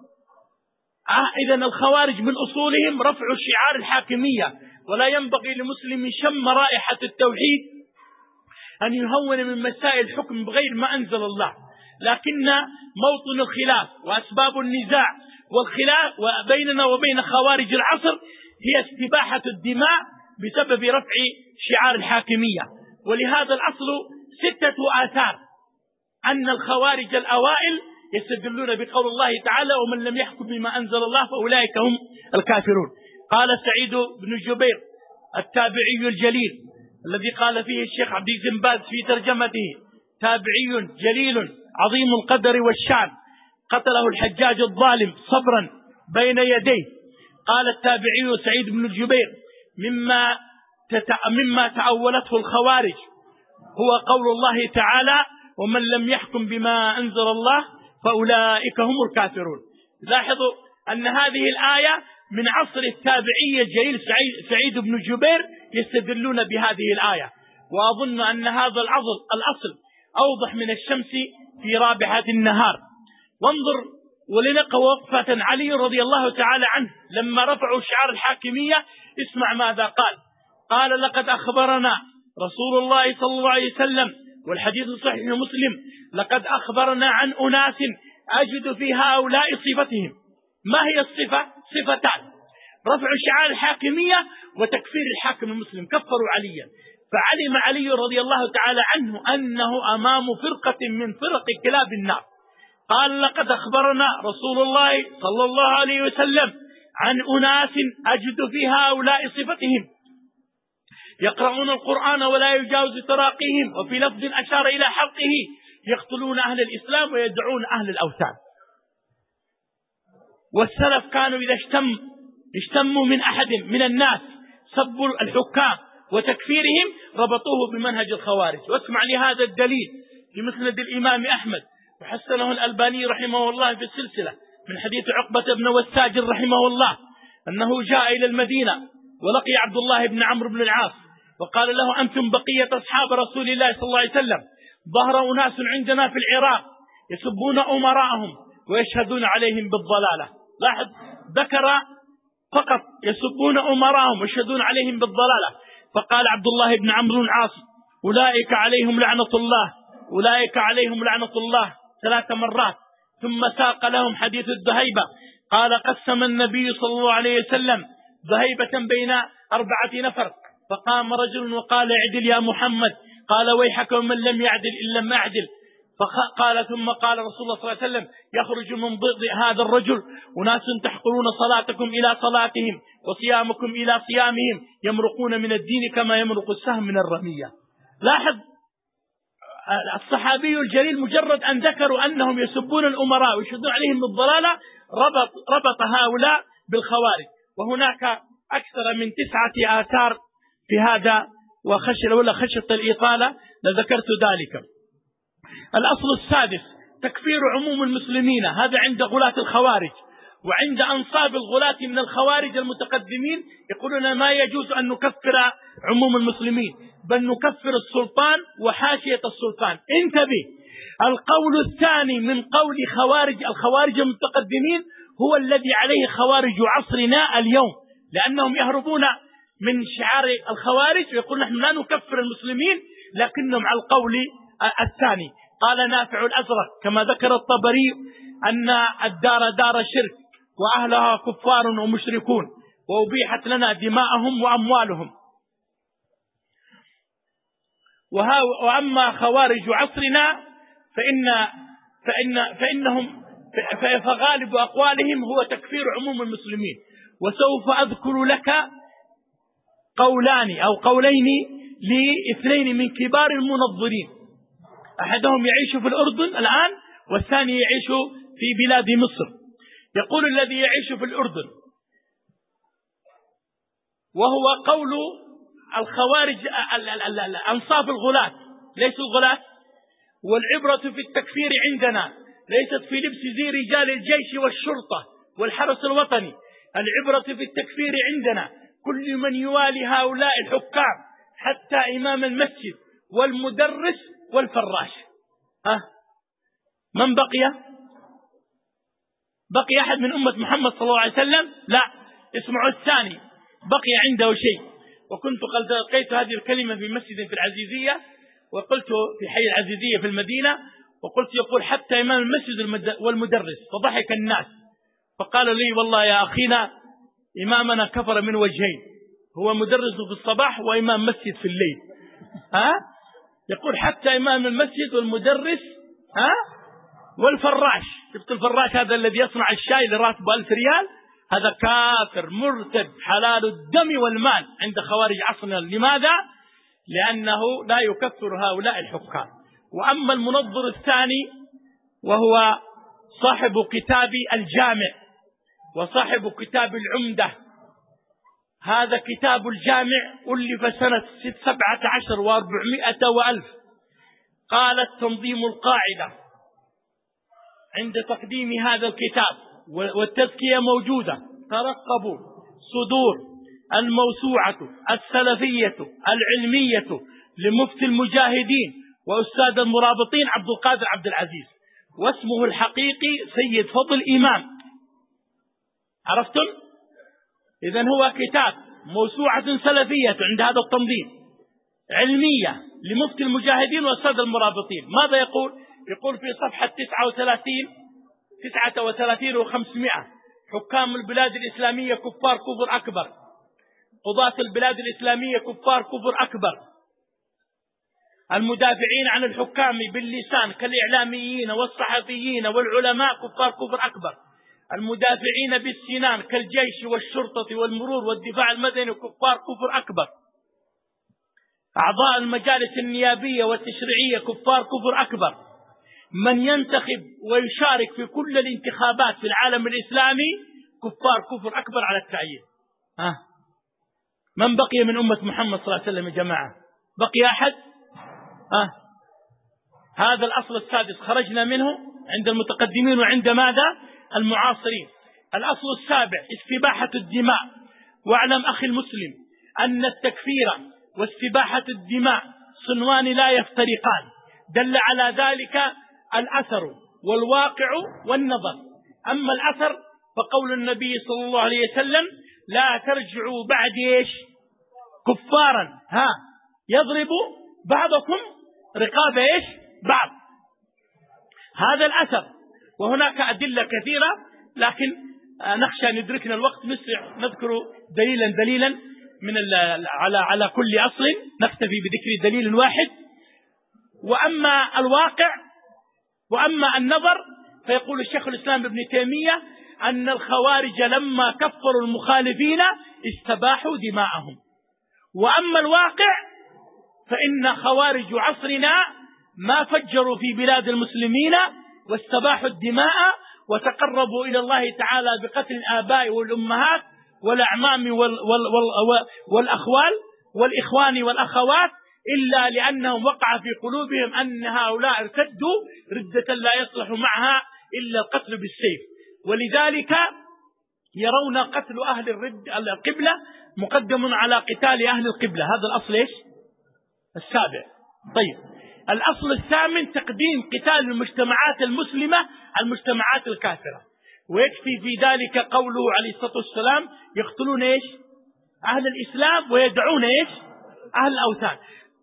إذن الخوارج من أصولهم رفع شعار الحاكمية، ولا ينبغي لمسلم شم رائحة التوحيد أن يهون من مسائل الحكم بغير ما أنزل الله. لكن موطن الخلاف وأسباب النزاع والخلاف بيننا وبين خوارج العصر هي استباحة الدماء بسبب رفع شعار الحاكمية. ولهذا الأصل ستة آثار: أن الخوارج الأوائل يستدلون بقول الله تعالى: ومن لم يحكم بما أنزل الله فأولئك هم الكافرون. قال سعيد بن جبير التابعي الجليل الذي قال فيه الشيخ عبد العزيز باز في ترجمته: تابعي جليل عظيم القدر والشان، قتله الحجاج الظالم صبرا بين يديه. قال التابعي سعيد بن جبير: مما مما تأولته الخوارج هو قول الله تعالى: ومن لم يحكم بما أنزل الله فأولئك هم الكافرون. لاحظوا أن هذه الآية من عصر التابعي الجليل سعيد, سعيد بن جبير يستدلون بهذه الآية. وأظن أن هذا الأصل, الأصل أوضح من الشمس في رابعة النهار. وانظر ولنقى وقفة علي رضي الله تعالى عنه لما رفعوا شعار الحاكمية. اسمع ماذا قال. قال: لقد أخبرنا رسول الله صلى الله عليه وسلم، والحديث صحيح مسلم: لقد أخبرنا عن أناس أجد في هؤلاء صفتهم. ما هي الصفة؟ صفتان: رفع شعار الحاكمية وتكفير الحاكم المسلم. كفروا عليا، فعلم علي رضي الله تعالى عنه أنه أمام فرقة من فرق كلاب النار. قال: لقد أخبرنا رسول الله صلى الله عليه وسلم عن أناس أجد في هؤلاء صفتهم: يقرؤون القرآن ولا يجاوز تراقيهم، وفي لفظ أشار إلى حلقه: يقتلون أهل الإسلام ويدعون أهل الأوثان. والسلف كانوا إذا اشتم اشتموا من أحد من الناس سبوا الحكام وتكفيرهم ربطوه بمنهج الخوارج. واسمع لهذا الدليل في مسند الإمام أحمد وحسنه الألباني رحمه الله في السلسلة من حديث عقبة بن وساج رحمه الله أنه جاء إلى المدينة ولقي عبد الله بن عمرو بن العاص وقال له: أنتم بقية أصحاب رسول الله صلى الله عليه وسلم، ظهر أناس عندنا في العراق يسبون أمراءهم ويشهدون عليهم بالضلالة. لاحظ، ذكر فقط يسبون أمراءهم ويشهدون عليهم بالضلالة. فقال عبد الله بن عمرو بن العاص: أولئك عليهم لعنة الله، أولئك عليهم لعنة الله ثلاث مرات. ثم ساق لهم حديث الذهيبة، قال: قسم النبي صلى الله عليه وسلم ذهيبة بين أربعة نفر، فقام رجل وقال: اعدل يا محمد. قال: ويحك ومن لم يعدل إن لم أعدل. فقال ثم قال رسول الله صلى الله عليه وسلم: يخرج من ضئ هذا الرجل أناس تحقرون صلاتكم إلى صلاتهم وصيامكم إلى صيامهم، يمرقون من الدين كما يمرق السهم من الرمية. لاحظ، الصحابي الجليل مجرد أن ذكروا أنهم يسبون الأمراء ويشهدون عليهم بالضلالة ربط, ربط هؤلاء بالخوارج. وهناك أكثر من تسعة آثار في هذا، وخشية ولا خشية الإطالة لذكرت ذلك. الأصل السادس تكفير عموم المسلمين، هذا عند غلاة الخوارج. وعند أنصاب الغلاة من الخوارج المتقدمين يقولون ما يجوز أن نكفر عموم المسلمين، بل نكفر السلطان وحاشية السلطان. انتبه، القول الثاني من قول خوارج الخوارج المتقدمين هو الذي عليه خوارج عصرنا اليوم، لأنهم يهربون من شعار الخوارج ويقول نحن لا نكفر المسلمين، لكنهم على القول الثاني. قال نافع الأزرق كما ذكر الطبري أن الدار دار شرك وأهلها كفار ومشركون وأبيحت لنا دماءهم وأموالهم. وأما خوارج عصرنا فإن فإن فإنهم فغالب أقوالهم هو تكفير عموم المسلمين. وسوف أذكر لك قولان أو قولين لاثنين من كبار المنظرين، أحدهم يعيش في الأردن الآن والثاني يعيش في بلاد مصر. يقول الذي يعيش في الأردن، وهو قول الخوارج أنصاف الغلاة ليسوا الغلاة، والعبرة في التكفير عندنا ليست في لبس زي رجال الجيش والشرطة والحرس الوطني، العبرة في التكفير عندنا كل من يوالي هؤلاء الحكام حتى إمام المسجد والمدرس والفراش. ها من بقي؟ بقي أحد من أمة محمد صلى الله عليه وسلم؟ لا. اسمعوا الثاني بقي عنده شيء. وكنت قد لقيت هذه الكلمة في مسجد في العزيزية، وقلت في حي العزيزية في المدينة، وقلت يقول حتى إمام المسجد والمدرس، فضحك الناس فقالوا لي والله يا أخينا إمامنا كفر من وجهين، هو مدرس في الصباح وإمام مسجد في الليل. ها يقول حتى إمام المسجد والمدرس ها والفراش. شفت الفراش هذا الذي يصنع الشاي لراتبه ألف ريال، هذا كافر مرتد حلال الدم والمال عند خوارج عصرنا. لماذا؟ لأنه لا يكفر هؤلاء الحكام. وأما المنظر الثاني وهو صاحب كتاب الجامع وصاحب كتاب العمدة، هذا كتاب الجامع ألف سنة سبعة عشر وأربعمائة وألف. قال التنظيم القاعدة عند تقديم هذا الكتاب والتزكية موجودة، ترقبوا صدور الموسوعة السلفية العلمية لمفتي المجاهدين وأستاذ المرابطين عبد القادر عبد العزيز، واسمه الحقيقي سيد فضل إمام. عرفتم؟ إذن هو كتاب موسوعة سلفية عند هذا التنظيم علمية لمفتي المجاهدين وأستاذ المرابطين. ماذا يقول؟ يقول في صفحة تسعة وثلاثين تسعة وثلاثين وخمسمائة: حكام البلاد الإسلامية كفار كفر أكبر، قضاة البلاد الإسلامية كفار كفر أكبر، المدافعين عن الحكام باللسان كالإعلاميين والصحفيين والعلماء كفار كفر أكبر، المدافعين بالسنان كالجيش والشرطة والمرور والدفاع المدني كفار كفر أكبر، أعضاء المجالس النيابية والتشريعية كفار كفر أكبر، من ينتخب ويشارك في كل الانتخابات في العالم الإسلامي كفار كفر أكبر على التعيين. ها من بقي من أمة محمد صلى الله عليه وسلم يا جماعة؟ بقي أحد؟ آه. هذا الأصل السادس خرجنا منه عند المتقدمين وعند ماذا؟ المعاصرين. الأصل السابع استباحة الدماء. واعلم أخي المسلم أن التكفير واستباحة الدماء صنوان لا يفترقان، دل على ذلك الأثر والواقع والنظر. أما الأثر فقول النبي صلى الله عليه وسلم لا ترجعوا بعد إيش؟ كفارا ها يضرب بعضكم رقاب إيش؟ بعض. هذا الأثر، وهناك أدلة كثيرة لكن نخشى أن يدركنا الوقت، نسرع نذكر دليلا دليلا من على على كل أصل، نكتفي بذكر دليل واحد. وأما الواقع وأما النظر فيقول الشيخ الإسلام ابن تيمية أن الخوارج لما كفروا المخالفين استباحوا دماءهم. وأما الواقع فإن خوارج عصرنا ما فجروا في بلاد المسلمين واستباحوا الدماء وتقربوا إلى الله تعالى بقتل الآباء والأمهات والأعمام وال وال وال والأخوال والإخوان والأخوات إلا لأنهم وقع في قلوبهم أن هؤلاء ارتدوا ردة لا يصلح معها إلا القتل بالسيف، ولذلك يرون قتل أهل الرد القبلة مقدم على قتال أهل القبلة. هذا الأصل إيش؟ السابع. طيب، الأصل الثامن تقديم قتال المجتمعات المسلمة على المجتمعات الكافرة، ويكفي في ذلك قوله عليه الصلاة والسلام يقتلون إيش؟ أهل الإسلام ويدعون إيش؟ أهل الأوثان.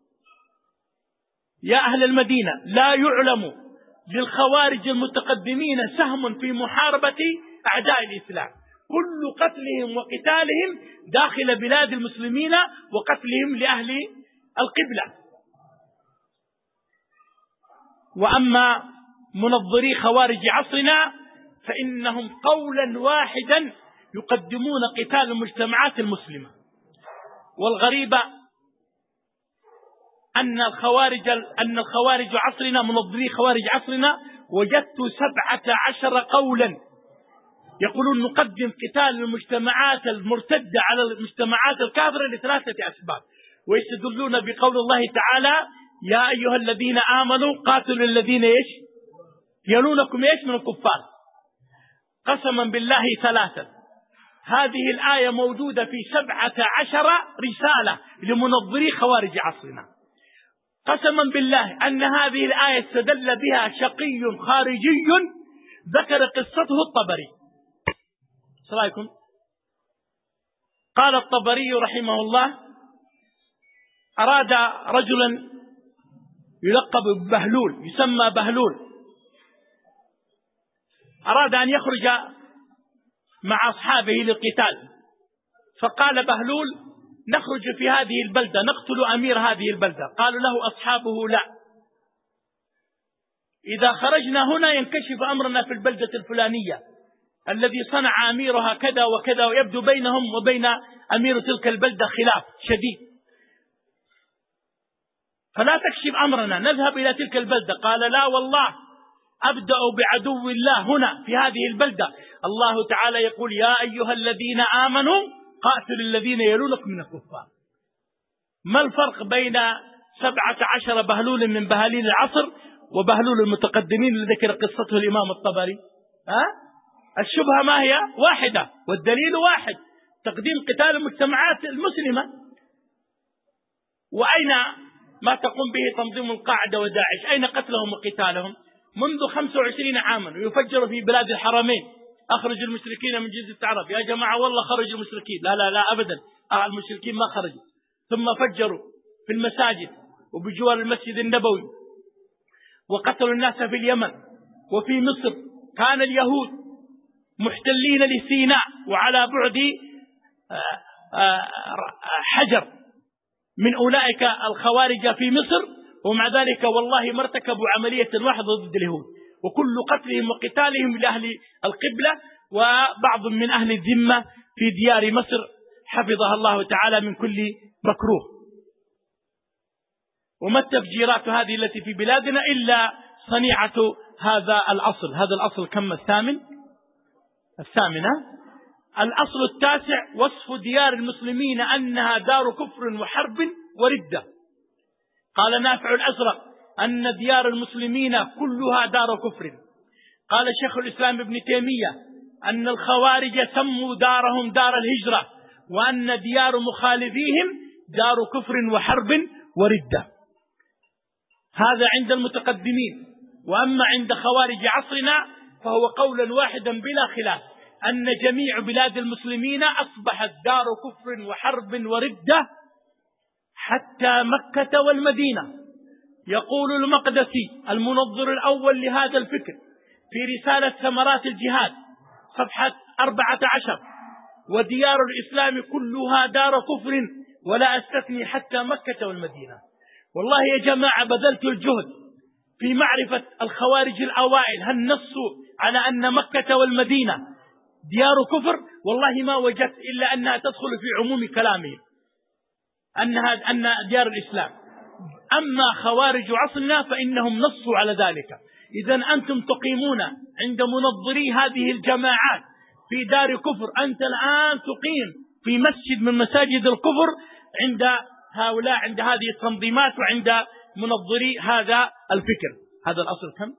يا أهل المدينة لا يعلم للخوارج المتقدمين سهم في محاربة أعداء الإسلام، كل قتلهم وقتالهم داخل بلاد المسلمين وقتلهم لأهل القبلة. وأما منظري خوارج عصرنا فإنهم قولا واحدا يقدمون قتال المجتمعات المسلمة. والغريب أن الخوارج أن الخوارج عصرنا منظري خوارج عصرنا وجدت سبعة عشر قولا يقولون نقدم قتال المجتمعات المرتدة على المجتمعات الكافرة لثلاثة أسباب، ويستدلون بقول الله تعالى يا أيها الذين آمنوا قاتلوا الذين إيش؟ يلونكم إيش؟ من الكفار. قسما بالله ثلاثة، هذه الآية موجودة في سبعة عشر رسالة لمنظري خوارج عصرنا. قسما بالله أن هذه الآية استدل بها شقي خارجي ذكر قصته الطبري. السلام عليكم. قال الطبري رحمه الله أراد رجلا يلقب بهلول يسمى بهلول، أراد أن يخرج مع أصحابه للقتال، فقال بهلول نخرج في هذه البلدة نقتل أمير هذه البلدة. قالوا له أصحابه لا، إذا خرجنا هنا ينكشف أمرنا في البلدة الفلانية الذي صنع أميرها كذا وكذا، ويبدو بينهم وبين أمير تلك البلدة خلاف شديد، فلا تكشف أمرنا نذهب إلى تلك البلدة. قال لا والله أبدأ بعدو الله هنا في هذه البلدة، الله تعالى يقول يا أيها الذين آمنوا قاتلوا الذين يلونكم من الكفار. ما الفرق بين سبعة عشر بهلول من بهالين العصر وبهلول المتقدمين اللي ذكر قصته الإمام الطبري؟ ها؟ الشبهة ما هي؟ واحدة، والدليل واحد، تقديم قتال المجتمعات المسلمة. وأين ما تقوم به تنظيم القاعدة وداعش؟ أين قتلهم وقتالهم؟ منذ خمسة وعشرين عاما يفجر في بلاد الحرمين، أخرج المشركين من جزيرة العرب. يا جماعة والله خرج المشركين، لا لا لا أبدا، آه المشركين ما خرجوا. ثم فجروا في المساجد وبجوار المسجد النبوي، وقتلوا الناس في اليمن وفي مصر. كان اليهود محتلين لسيناء وعلى بعد حجر من أولئك الخوارج في مصر، ومع ذلك والله ما ارتكبوا عملية واحدة ضد اليهود، وكل قتلهم وقتالهم لأهل القبلة وبعض من أهل الذمة في ديار مصر حفظها الله تعالى من كل مكروه. وما التفجيرات هذه التي في بلادنا إلا صنيعة هذا الأصل. هذا الأصل كم؟ الثامن الثامنة. الأصل التاسع وصف ديار المسلمين أنها دار كفر وحرب وردة. قال نافع الأزرق أن ديار المسلمين كلها دار كفر. قال شيخ الإسلام ابن تيمية أن الخوارج سموا دارهم دار الهجرة، وأن ديار مخالفيهم دار كفر وحرب وردة. هذا عند المتقدمين. وأما عند خوارج عصرنا فهو قولا واحدا بلا خلاف أن جميع بلاد المسلمين أصبحت دار كفر وحرب وردة حتى مكة والمدينة. يقول المقدسي المنظر الأول لهذا الفكر في رسالة ثمرات الجهاد صفحة أربعة عشر: وديار الإسلام كلها دار كفر ولا أستثني حتى مكة والمدينة. والله يا جماعة بذلت الجهد في معرفة الخوارج الأوائل هل نصوا على أن مكة والمدينة ديار كفر، والله ما وجدت إلا أنها تدخل في عموم كلامهم أنها أن ديار الإسلام. أما خوارج عصرنا فإنهم نصوا على ذلك. إذا أنتم تقيمون عند منظري هذه الجماعات في دار كفر، أنت الآن تقيم في مسجد من مساجد الكفر عند هؤلاء، عند هذه التنظيمات وعند منظري هذا الفكر. هذا الأصل كم؟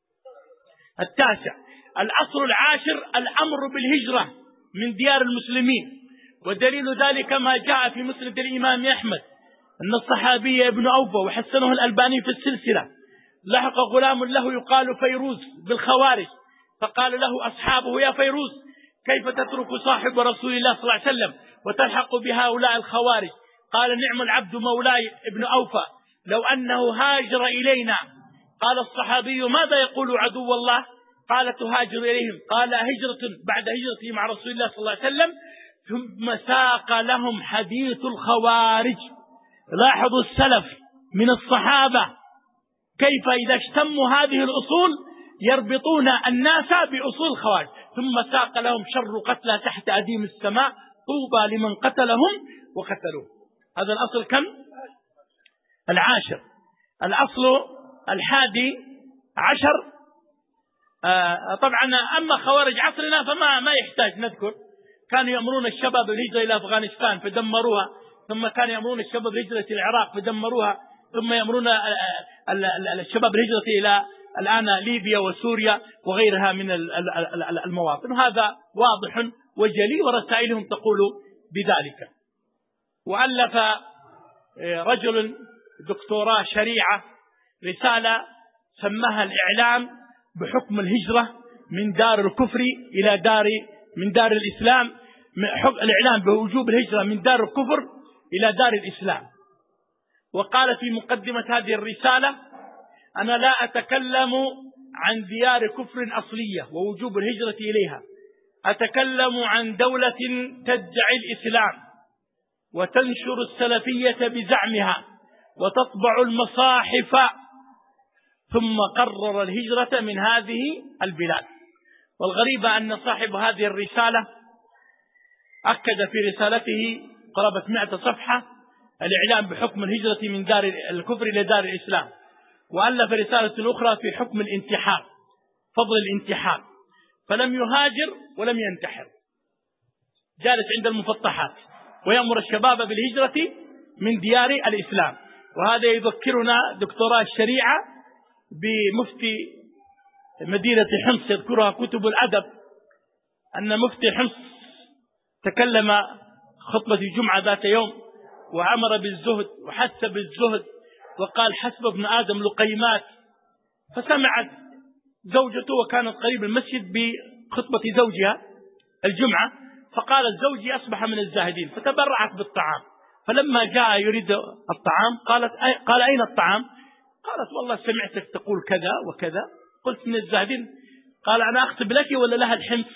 التاسع. الأصل العاشر الأمر بالهجرة من ديار المسلمين، ودليل ذلك ما جاء في مسند الإمام أحمد أن الصحابي ابن أوفى وحسنه الألباني في السلسلة لحق غلام له يقال فيروز بالخوارج، فقال له أصحابه: يا فيروز كيف تترك صاحب رسول الله صلى الله عليه وسلم وتلحق بهؤلاء الخوارج؟ قال: نعم العبد مولاي ابن أوفى لو أنه هاجر إلينا. قال الصحابي: ماذا يقول عدو الله؟ قال: تهاجر إليهم. قال: هجرة بعد هجرته مع رسول الله صلى الله عليه وسلم. ثم ساق لهم حديث الخوارج. لاحظوا السلف من الصحابة كيف إذا اجتموا هذه الأصول يربطون الناس بأصول الخوارج. ثم ساق لهم: شر قتلى تحت أديم السماء طوبى لمن قتلهم وقتلوه. هذا الأصل كم؟ العاشر. الأصل الحادي عشر. آه طبعا أما خوارج عصرنا فما ما يحتاج نذكر. كانوا يأمرون الشباب بالهجرة إلى أفغانستان فدمروها، ثم كانوا يأمرون الشباب بالهجرة إلى العراق فدمروها، ثم يأمرون الشباب بالهجرة إلى الآن ليبيا وسوريا وغيرها من المواطن. وهذا واضح وجلي ورسائلهم تقول بذلك. وألف رجل دكتوراه شريعة رسالة سماها الإعلام بحكم الهجرة من دار الكفر إلى دار من دار الإسلام، الإعلام بوجوب الهجرة من دار الكفر إلى دار الإسلام. وقال في مقدمة هذه الرسالة: أنا لا أتكلم عن ديار كفر أصلية ووجوب الهجرة إليها، أتكلم عن دولة تدعي الإسلام وتنشر السلفية بزعمها وتطبع المصاحف، ثم قرر الهجرة من هذه البلاد. والغريب أن صاحب هذه الرسالة أكد في رسالته قرابة مئة صفحة الإعلام بحكم الهجرة من دار الكفر إلى دار الإسلام، وألف رسالة أخرى في حكم الانتحار، فضل الانتحار، فلم يهاجر ولم ينتحر، جالس عند المفطحات ويأمر الشباب بالهجرة من ديار الإسلام. وهذا يذكرنا دكتوراه الشريعة بمفتي مدينة حمص يذكرها كتب الأدب أن مفتي حمص تكلم خطبة الجمعة ذات يوم وعمر بالزهد وحث بالزهد وقال: حسب ابن آدم لقيمات. فسمعت زوجته وكانت قريب المسجد بخطبة زوجها الجمعة، فقالت: زوجي أصبح من الزاهدين، فتبرعت بالطعام. فلما جاء يريد الطعام قالت: قال: أين الطعام؟ قالت: والله سمعتك تقول كذا وكذا، قلت من الزاهدين. قال: أنا أخطب لك ولا لها الحمص؟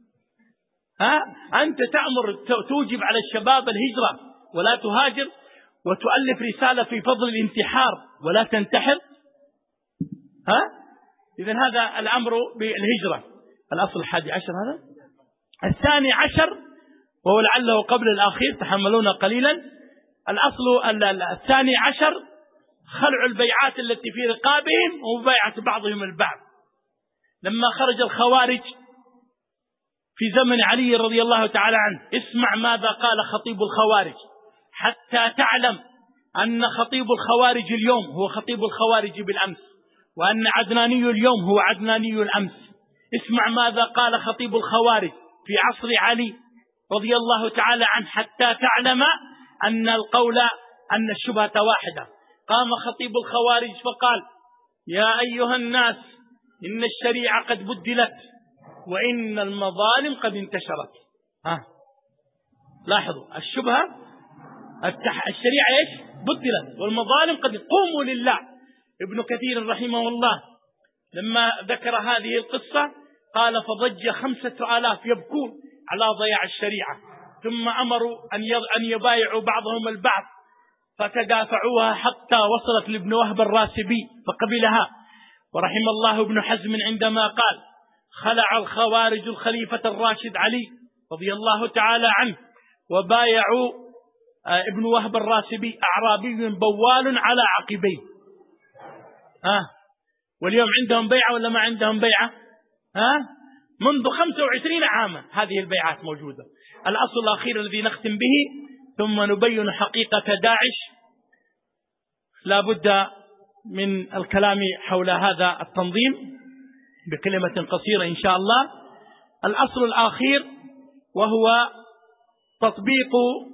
ها أنت تأمر توجب على الشباب الهجرة ولا تهاجر، وتؤلف رسالة في فضل الانتحار ولا تنتحر. ها إذن هذا الأمر بالهجرة. الأصل الحادي عشر. هذا الثاني عشر وهو لعله قبل الأخير، تحملونا قليلا. الأصل الثاني عشر خلع البيعات التي في رقابهم ومبايعة بعضهم البعض. لما خرج الخوارج في زمن علي رضي الله تعالى عنه. اسمع ماذا قال خطيب الخوارج حتى تعلم أن خطيب الخوارج اليوم هو خطيب الخوارج بالأمس، وأن عدناني اليوم هو عدناني الأمس. اسمع ماذا قال خطيب الخوارج في عصر علي رضي الله تعالى عنه حتى تعلم أن القول أن الشبهة واحدة. قام خطيب الخوارج فقال: يا أيها الناس، إن الشريعة قد بدلت وإن المظالم قد انتشرت. ها لاحظوا الشبهة، التح... الشريعة إيش؟ بدلت، والمظالم قد قوموا لله. ابن كثير رحمه الله لما ذكر هذه القصة قال: فضج خمسة آلاف يبكون على ضياع الشريعة، ثم أمروا أن يبايعوا بعضهم البعض فتدافعوها حتى وصلت لابن وهب الراسبي فقبلها. ورحم الله ابن حزم عندما قال: خلع الخوارج الخليفة الراشد علي رضي الله تعالى عنه وبايعوا ابن وهب الراسبي أعرابي بوال على عقبيه. ها واليوم عندهم بيعة ولا ما عندهم بيعة؟ ها منذ خمسة وعشرين عاما هذه البيعات موجودة. الأصل الأخير الذي نختم به ثم نبين حقيقة داعش، لا بد من الكلام حول هذا التنظيم بكلمة قصيرة إن شاء الله. الأصل الأخير وهو تطبيق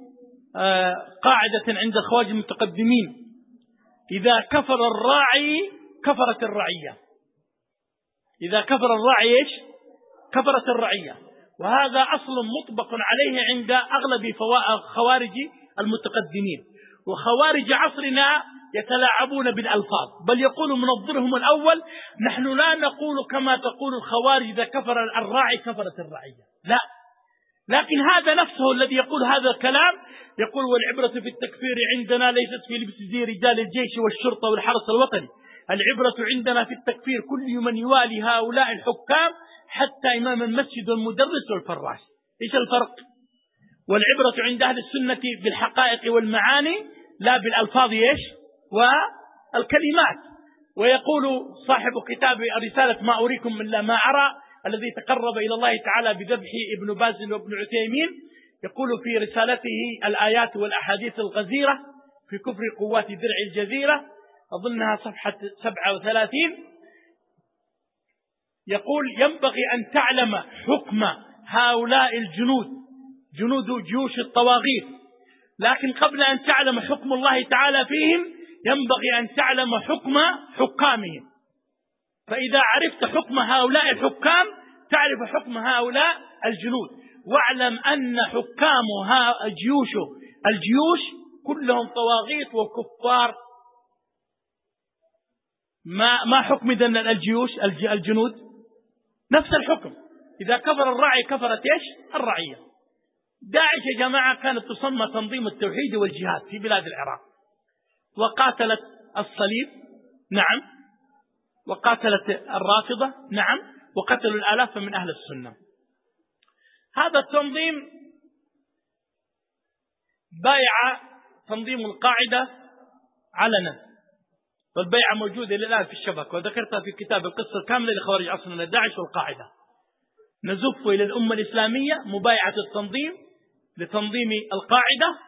قاعدة عند الخوارج المتقدمين: إذا كفر الراعي كفرت الرعية. إذا كفر الراعي إيش؟ كفرت الرعية. وهذا أصل مطبق عليه عند أغلب خوارج المتقدمين. وخوارج عصرنا يتلاعبون بالألفاظ، بل يقول منظرهم الأول: نحن لا نقول كما تقول الخوارج إذا كفر الراعي كفرت الرعية، لا. لكن هذا نفسه الذي يقول هذا الكلام يقول: والعبرة في التكفير عندنا ليست في لبس زي رجال الجيش والشرطة والحرس الوطني، العبرة عندنا في التكفير كل من يوالي هؤلاء الحكام حتى إمام المسجد والمدرس والفراش. إيش الفرق؟ والعبرة عند أهل السنة بالحقائق والمعاني لا بالألفاظ إيش والكلمات. ويقول صاحب كتاب رسالة ما أريكم إلا ما أرى الذي تقرب إلى الله تعالى بذبح ابن باز وابن عثيمين، يقول في رسالته الآيات والأحاديث الغزيرة في كفر قوات درع الجزيرة، أظنها صفحة سبعة وثلاثين، يقول: ينبغي أن تعلم حكم هؤلاء الجنود، جنود جيوش الطواغيت، لكن قبل أن تعلم حكم الله تعالى فيهم ينبغي أن تعلم حكم حكامهم. فإذا عرفت حكم هؤلاء الحكام تعرف حكم هؤلاء الجنود. واعلم أن حكام جيوش الجيوش كلهم طواغيت وكفار. ما ما حكم إذن الجيوش الجنود؟ نفس الحكم. إذا كفر الراعي كفرت إيش؟ الرعية. داعش يا جماعة كانت تسمى تنظيم التوحيد والجهاد في بلاد العراق، وقاتلت الصليب نعم، وقاتلت الرافضة نعم، وقتلوا الآلاف من أهل السنة. هذا التنظيم بايع تنظيم القاعدة علنا، والبيعة موجودة الآن في الشبكة، وذكرتها في كتاب القصة الكاملة لخوارج عصرنا داعش والقاعدة. نزف إلى الأمة الإسلامية مبايعة التنظيم لتنظيم القاعدة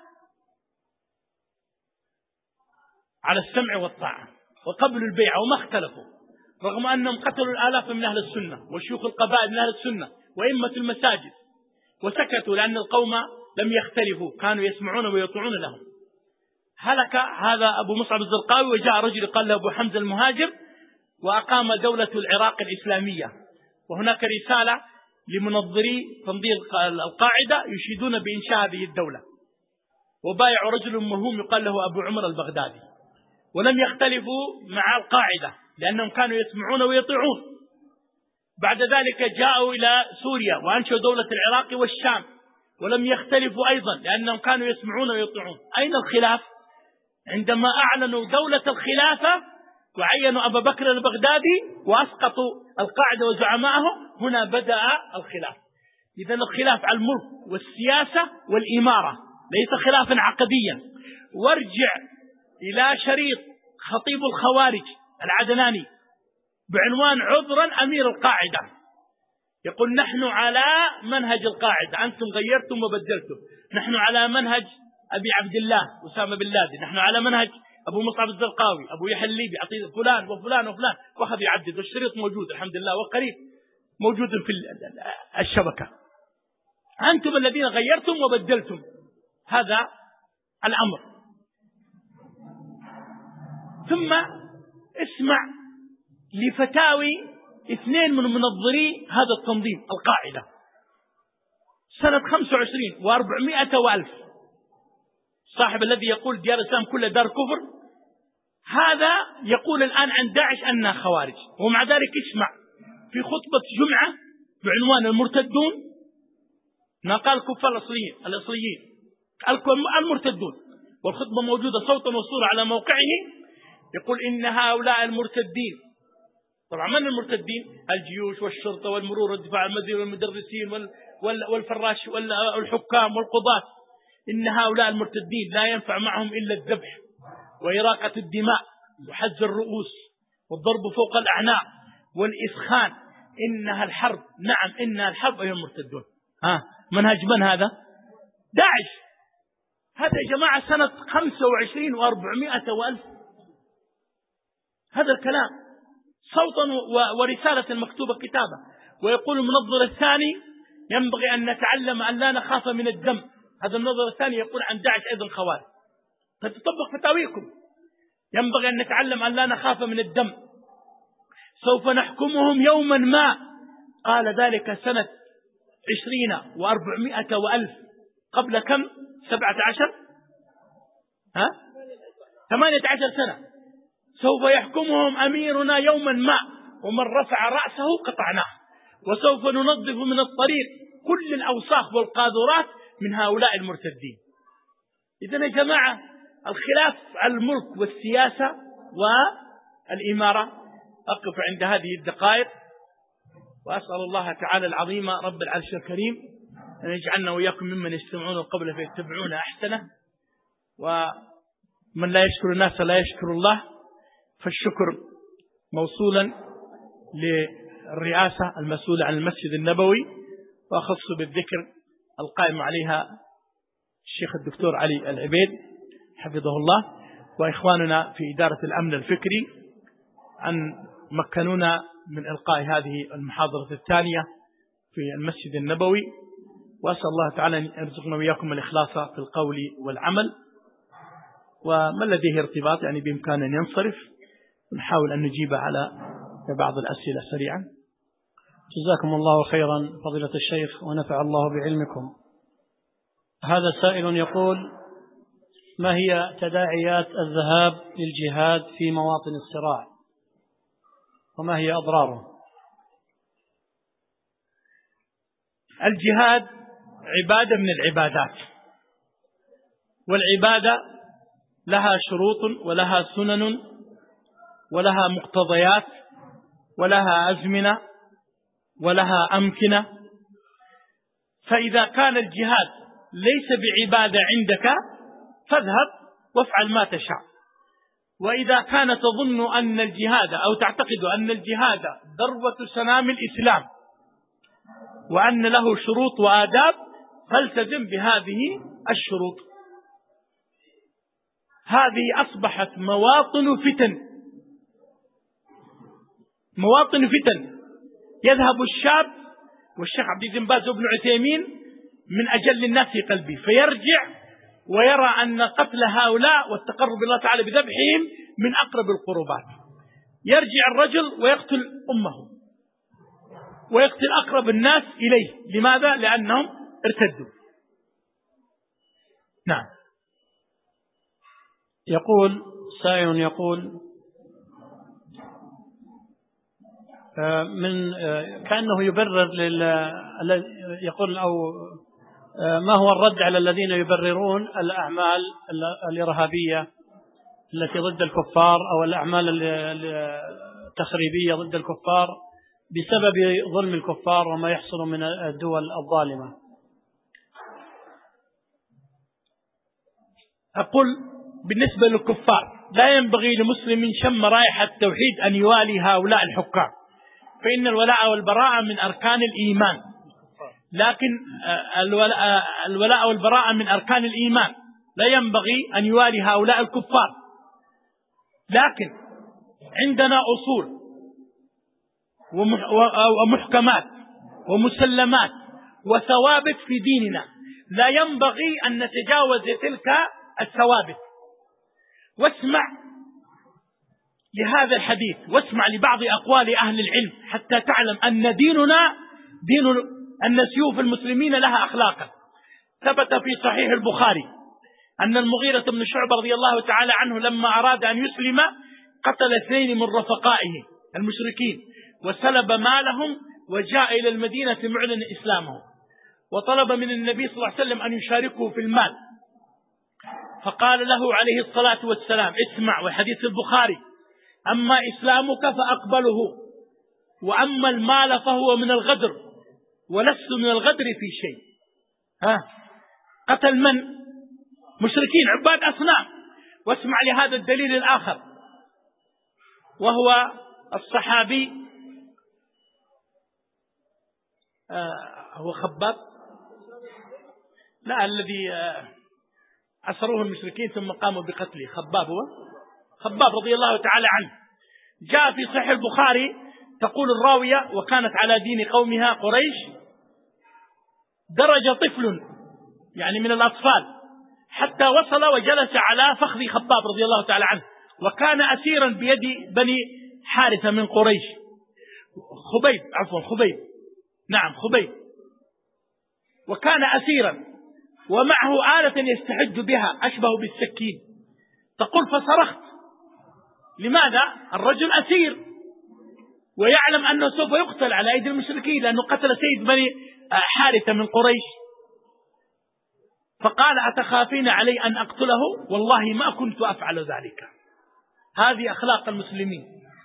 على السمع والطاعة وقبل البيعة، وما اختلفوا رغم أنهم قتلوا الآلاف من أهل السنة وشيوخ القبائل من أهل السنة وإمة المساجد، وسكتوا لأن القوم لم يختلفوا، كانوا يسمعون ويطيعون لهم. هلك هذا أبو مصعب الزرقاوي، وجاء رجل قال له أبو حمزة المهاجر، وأقام دولة العراق الإسلامية. وهناك رسالة لمنظري تنظيم القاعدة يشيدون بإنشاء هذه الدولة، وبايعوا رجل مهم يقال له أبو عمر البغدادي، ولم يختلفوا مع القاعدة لأنهم كانوا يسمعون ويطيعون. بعد ذلك جاءوا إلى سوريا وأنشأوا دولة العراق والشام، ولم يختلفوا أيضا لأنهم كانوا يسمعون ويطيعون. أين الخلاف؟ عندما أعلنوا دولة الخلافة وعينوا أبا بكر البغدادي وأسقطوا القاعدة وزعمائه، هنا بدأ الخلاف. إذن الخلاف على الملك والسياسة والإمارة، ليس خلافا عقديا. وارجع إلى شريط خطيب الخوارج العدناني بعنوان عذرا أمير القاعدة، يقول نحن على منهج القاعدة، أنتم غيرتم وبدلتم. نحن على منهج أبي عبد الله أسامة بن لادن، نحن على منهج أبو مصعب الزرقاوي، أبو يحيى الليبي، فلان وفلان وفلان، وأخذ يعدد، والشريط موجود الحمد لله، وقريب موجود في الشبكة. أنتم الذين غيرتم وبدلتم هذا الأمر. ثم اسمع لفتاوي اثنين من منظري هذا التنظيم القاعدة سنة خمسة وعشرين وأربعمائة وألف، صاحب الذي يقول ديار الإسلام كلها دار كفر، هذا يقول الآن عن داعش أنها خوارج، ومع ذلك اسمع في خطبة جمعة بعنوان المرتدون، ما قال الكفار الأصليين الأصليين المرتدون، والخطبة موجودة صوتا وصورة على موقعه، يقول إن هؤلاء المرتدين، طبعا من المرتدين؟ الجيوش والشرطة والمرور والدفاع المدني والمدرسين والفراش والحكام والقضاة، إن هؤلاء المرتدين لا ينفع معهم إلا الذبح وإراقة الدماء وحز الرؤوس والضرب فوق الأعناق والإسخان، إنها الحرب، نعم إنها الحرب أيها المرتدون. ها منهج من هذا؟ داعش. هذا يا جماعة سنة خمسة وعشرين وأربعمائة وألف، هذا الكلام صوتا ورسالة مكتوبة كتابة. ويقول المنظر الثاني ينبغي أن نتعلم أن لا نخاف من الدم، هذا النظر الثاني يقول عن داعش أيضا خوارج، فتطبق فتاويكم. ينبغي أن نتعلم أن لا نخاف من الدم، سوف نحكمهم يوما ما، قال ذلك سنة عشرين وأربعمائة وألف، قبل كم؟ سبعة عشر ها ثمانية عشر سنة. سوف يحكمهم أميرنا يوما ما، ومن رفع رأسه قطعناه، وسوف ننظف من الطريق كل الأوساخ والقاذورات من هؤلاء المرتدين. إذن يا جماعة الخلاف على الملك والسياسة والإمارة. أقف عند هذه الدقائق، وأسأل الله تعالى العظيم رب العرش الكريم أن يجعلنا وإياكم ممن يستمعون القول فيتبعون أحسنه. ومن لا يشكر الناس لا يشكر الله، فالشكر موصولا للرئاسة المسؤولة عن المسجد النبوي، وأخص بالذكر القائم عليها الشيخ الدكتور علي العبيد حفظه الله، وإخواننا في إدارة الأمن الفكري أن مكنونا من إلقاء هذه المحاضرة الثانية في المسجد النبوي. وأسأل الله تعالى أن يرزقنا وإياكم الإخلاص في القول والعمل. ومن لديه ارتباط يعني بإمكانه أن ينصرف، نحاول أن نجيب على بعض الأسئلة سريعا. جزاكم الله خيرا فضيلة الشيخ ونفع الله بعلمكم. هذا سائل يقول: ما هي تداعيات الذهاب للجهاد في مواطن الصراع، وما هي أضراره؟ الجهاد عبادة من العبادات، والعبادة لها شروط ولها سنن ولها مقتضيات ولها أزمنة ولها أمكنة. فإذا كان الجهاد ليس بعبادة عندك فاذهب وافعل ما تشاء. وإذا كان تظن أن الجهاد أو تعتقد أن الجهاد ذروة سنام الإسلام وأن له شروط وآداب فالتزم بهذه الشروط. هذه أصبحت مواطن فتن، مواطن فتن. يذهب الشاب والشيخ عبد العزيز بن باز وابن عثيمين من أجل الناس في قلبي، فيرجع ويرى أن قتل هؤلاء والتقرب بالله تعالى بذبحهم من أقرب القربات. يرجع الرجل ويقتل أمه ويقتل أقرب الناس إليه. لماذا؟ لأنهم ارتدوا. نعم. يقول سائل يقول من كأنه يبرر لل يقول أو ما هو الرد على الذين يبررون الأعمال الإرهابية التي ضد الكفار أو الأعمال التخريبية ضد الكفار بسبب ظلم الكفار وما يحصل من الدول الظالمة؟ أقول بالنسبة للكفار لا ينبغي لمسلم شم رائحة التوحيد أن يوالي هؤلاء الحكام، فإن الولاء والبراء من أركان الإيمان، لكن الولاء, الولاء والبراء من أركان الإيمان لا ينبغي أن يوالي هؤلاء الكفار. لكن عندنا أصول ومحكمات ومسلمات وثوابت في ديننا لا ينبغي أن نتجاوز تلك الثوابت. واسمع لهذا الحديث، واسمع لبعض أقوال أهل العلم حتى تعلم أن ديننا دين أن سيوف المسلمين لها أخلاقا. ثبت في صحيح البخاري أن المغيرة بن شعبة رضي الله تعالى عنه لما أراد أن يسلم قتل اثنين من رفقائه المشركين وسلب مالهم، وجاء إلى المدينة معلن إسلامه، وطلب من النبي صلى الله عليه وسلم أن يشاركه في المال، فقال له عليه الصلاة والسلام: اسمع، وحديث البخاري: أما إسلامك فأقبله، وأما المال فهو من الغدر، ولست من الغدر في شيء. ها، قتل من؟ مشركين عباد أصنام. واسمع لهذا الدليل الآخر، وهو الصحابي آه هو خباب، لا الذي آه أسروه المشركين ثم قاموا بقتله، خباب هو خباب رضي الله تعالى عنه. جاء في صحيح البخاري تقول الراوية: وكانت على دين قومها قريش، درج طفل يعني من الأطفال حتى وصل وجلس على فخذ خباب رضي الله تعالى عنه، وكان أسيرا بيد بني حارثة من قريش، خبيب عفوا خبيب نعم خبيب وكان أسيرا ومعه آلة يستحج بها أشبه بالسكين. تقول: فصرخت. لماذا؟ الرجل أسير ويعلم أنه سوف يقتل على أيدي المشركين لأنه قتل سيد بني حارثة من قريش. فقال: أتخافين علي أن أقتله؟ والله ما كنت أفعل ذلك. هذه أخلاق المسلمين.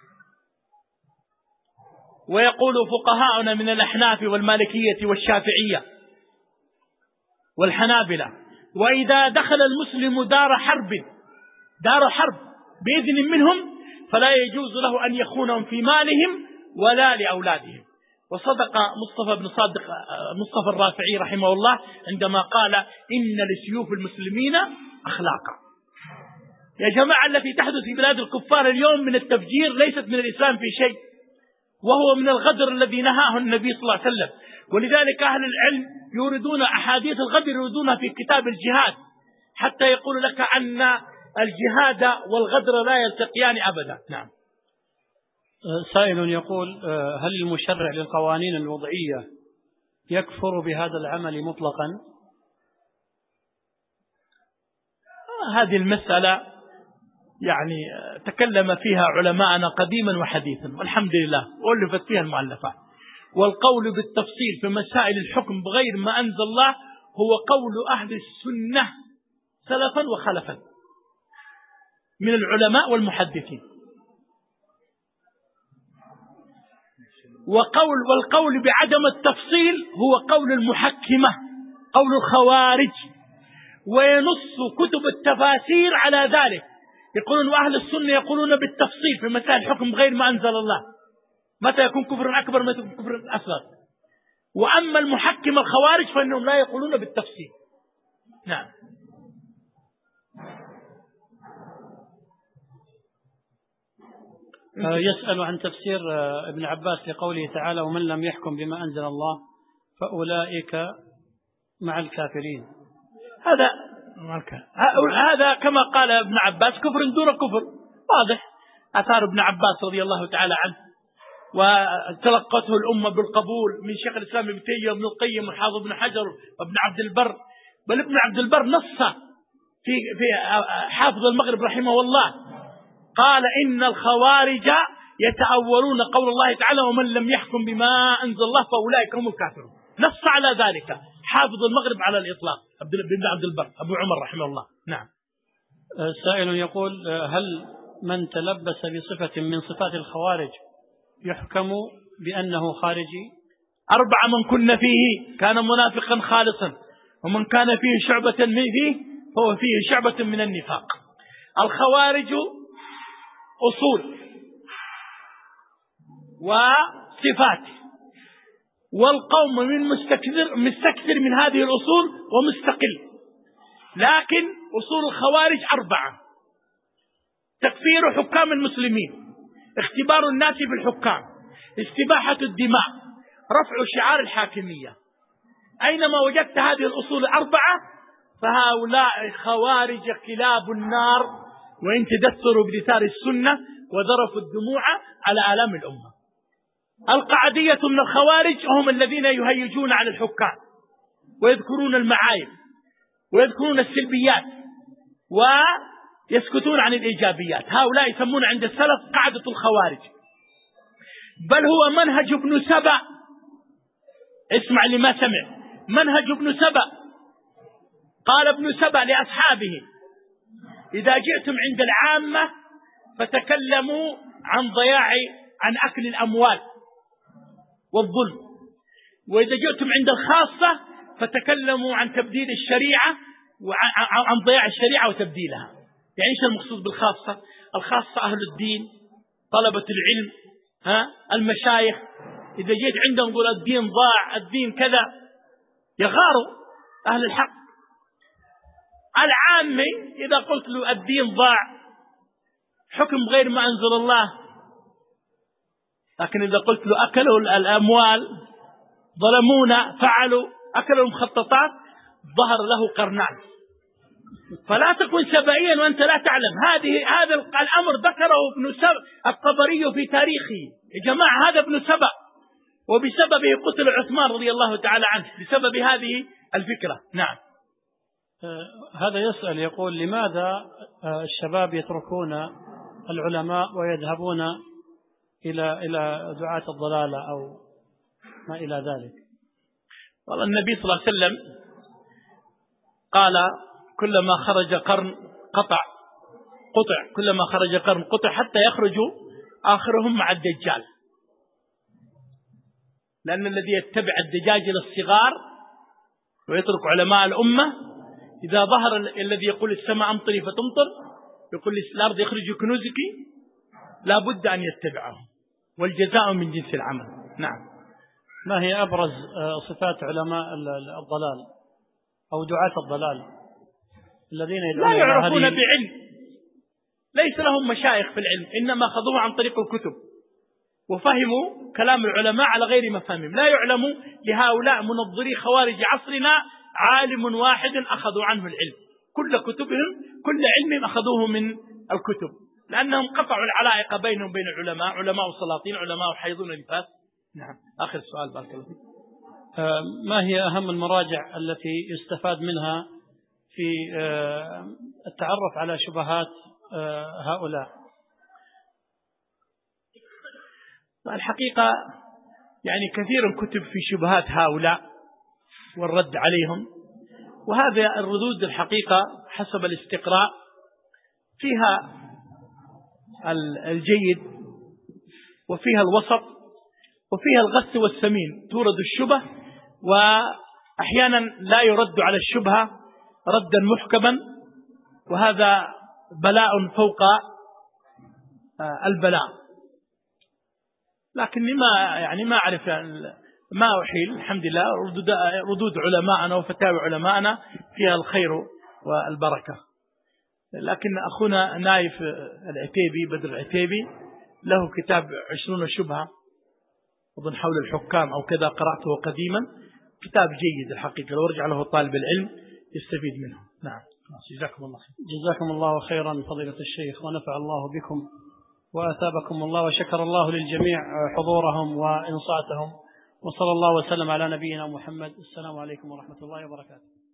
ويقول فقهاؤنا من الأحناف والمالكية والشافعية والحنابلة: وإذا دخل المسلم دار حرب دار حرب بإذن منهم فلا يجوز له أن يخونهم في مالهم ولا لأولادهم. وصدق مصطفى بن صادق مصطفى الرافعي رحمه الله عندما قال: إن لسيوف المسلمين أخلاقا. يا جماعة، التي تحدث في بلاد الكفار اليوم من التفجير ليست من الإسلام في شيء، وهو من الغدر الذي نهاه النبي صلى الله عليه وسلم. ولذلك أهل العلم يوردون أحاديث الغدر يوردونها في كتاب الجهاد حتى يقول لك أن الجهاد والغدر لا يلتقيان أبدا. نعم. سائل يقول: هل المشرع للقوانين الوضعية يكفر بهذا العمل مطلقا؟ هذه المسألة يعني تكلم فيها علماءنا قديما وحديثا والحمد لله، وألفت فيها المؤلفات. والقول بالتفصيل في مسائل الحكم بغير ما أنزل الله هو قول أهل السنة سلفا وخلفا من العلماء والمحدثين. وقول والقول بعدم التفصيل هو قول المحكمة، قول الخوارج. وينص كتب التفاسير على ذلك، يقولون وأهل السنة يقولون بالتفصيل في مسائل الحكم بغير ما أنزل الله، متى يكون كفر أكبر متى يكون كفر أصغر. وأما المحكمة الخوارج فإنهم لا يقولون بالتفصيل. نعم. يسأل عن تفسير ابن عباس لقوله تعالى: ومن لم يحكم بما أنزل الله فأولئك مع الكافرين. هذا هذا كما قال ابن عباس كفر دون كفر واضح. أثار ابن عباس رضي الله تعالى عنه وتلقته الأمة بالقبول من شيخ الإسلام ابن تيمية وابن القيم والحافظ ابن حجر وابن عبد البر. بل ابن عبد البر نص في في حافظ المغرب رحمه الله قال: إن الخوارج يتأولون قول الله تعالى: ومن لم يحكم بما أنزل الله فأولئك هم الكافرون. نص على ذلك حافظ المغرب على الإطلاق ابن عبد البر أبو عمر رحمه الله. نعم. سائل يقول: هل من تلبس بصفة من صفات الخوارج يحكم بأنه خارجي؟ أربع من كن فيه كان منافقا خالصا، ومن كان فيه شعبة من فيه فهو فيه شعبة من النفاق. الخوارج أصول صفاته، والقوم من مستكثر, مستكثر من هذه الأصول ومستقل. لكن أصول الخوارج أربعة: تكفير حكام المسلمين، اختبار الناس بالحكام، استباحة الدماء، رفع شعار الحاكمية. أينما وجدت هذه الأصول الأربعة فهؤلاء خوارج كلاب النار، وإن تدثروا بدثار السنة وذرفوا الدموع على آلام الأمة. القعدية من الخوارج هم الذين يهيجون على الحكام ويذكرون المعايب ويذكرون السلبيات ويسكتون عن الإيجابيات. هؤلاء يسمون عند السلف قاعدة الخوارج، بل هو منهج ابن سبأ. اسمع لما سمع، منهج ابن سبأ. قال ابن سبأ لأصحابه: إذا جئتم عند العامة فتكلموا عن ضياع عن أكل الأموال والظلم، وإذا جئتم عند الخاصة فتكلموا عن تبديل الشريعة وعن ضياع الشريعة وتبديلها. يعني إيش المقصود بالخاصة؟ الخاصة أهل الدين، طلبة العلم، ها المشايخ. إذا جيت عندهم نقول الدين ضاع، الدين كذا، يغاروا أهل الحق. العامي إذا قلت له الدين ضاع حكم غير ما أنزل الله، لكن إذا قلت له أكلوا الأموال، ظلمونا، فعلوا، أكلوا المخططات، ظهر له قرنان. فلا تكن سبائيا وأنت لا تعلم. هذه هذا الأمر ذكره ابن سبأ الطبري في تاريخه. يا جماعة هذا ابن سبأ، وبسببه قتل عثمان رضي الله تعالى عنه بسبب هذه الفكرة. نعم. آه هذا يسأل يقول: لماذا آه الشباب يتركون العلماء ويذهبون إلى إلى دعاة الضلالة أو ما إلى ذلك؟ والله النبي صلى الله عليه وسلم قال: كلما خرج قرن قطع قطع كلما خرج قرن قطع حتى يخرجوا آخرهم مع الدجال. لأن الذي يتبع الدجاجل الصغار ويترك علماء الأمة، إذا ظهر الذي يقول السماء أمطري فتمطر، يقول الأرض يخرج كنوزك، لا بد أن يتبعه، والجزاء من جنس العمل. نعم. ما هي أبرز صفات علماء الضلال أو دعاة الضلال الذين لا يعرفون بعلم، ليس لهم مشايخ في العلم، إنما أخذوه عن طريق الكتب وفهموا كلام العلماء على غير مفهمهم. لا يعلم لهؤلاء منظري خوارج عصرنا عالم واحد أخذوا عنه العلم، كل كتبهم كل علمهم أخذوه من الكتب، لأنهم قطعوا العلائق بينهم بين العلماء، علماء السلاطين، علماء حيضون النفاس. نعم. آخر السؤال بارك الله فيك. ما هي أهم المراجع التي يستفاد منها في التعرف على شبهات هؤلاء؟ الحقيقة يعني كثير كتب في شبهات هؤلاء والرد عليهم، وهذا الردود الحقيقة حسب الاستقراء فيها الجيد وفيها الوسط وفيها الغث والسمين. تورد الشبه وأحيانا لا يرد على الشبهة ردا محكما، وهذا بلاء فوق البلاء. لكن ما يعني ما أعرف ما أحيل، الحمد لله ردود, ردود علماءنا وفتاوى علماءنا فيها الخير والبركة. لكن أخونا نايف العتيبي بدر العتيبي له كتاب عشرون شبهة أظن حول الحكام أو كذا، قرأته قديما، كتاب جيد الحقيقة، لو رجع له طالب العلم يستفيد منه. نعم. جزاكم الله خير. جزاكم الله خيرا فضيلة الشيخ، ونفع الله بكم وأثابكم الله، وشكر الله للجميع حضورهم وإنصاتهم، وصلى الله وسلم على نبينا محمد. السلام عليكم ورحمة الله وبركاته.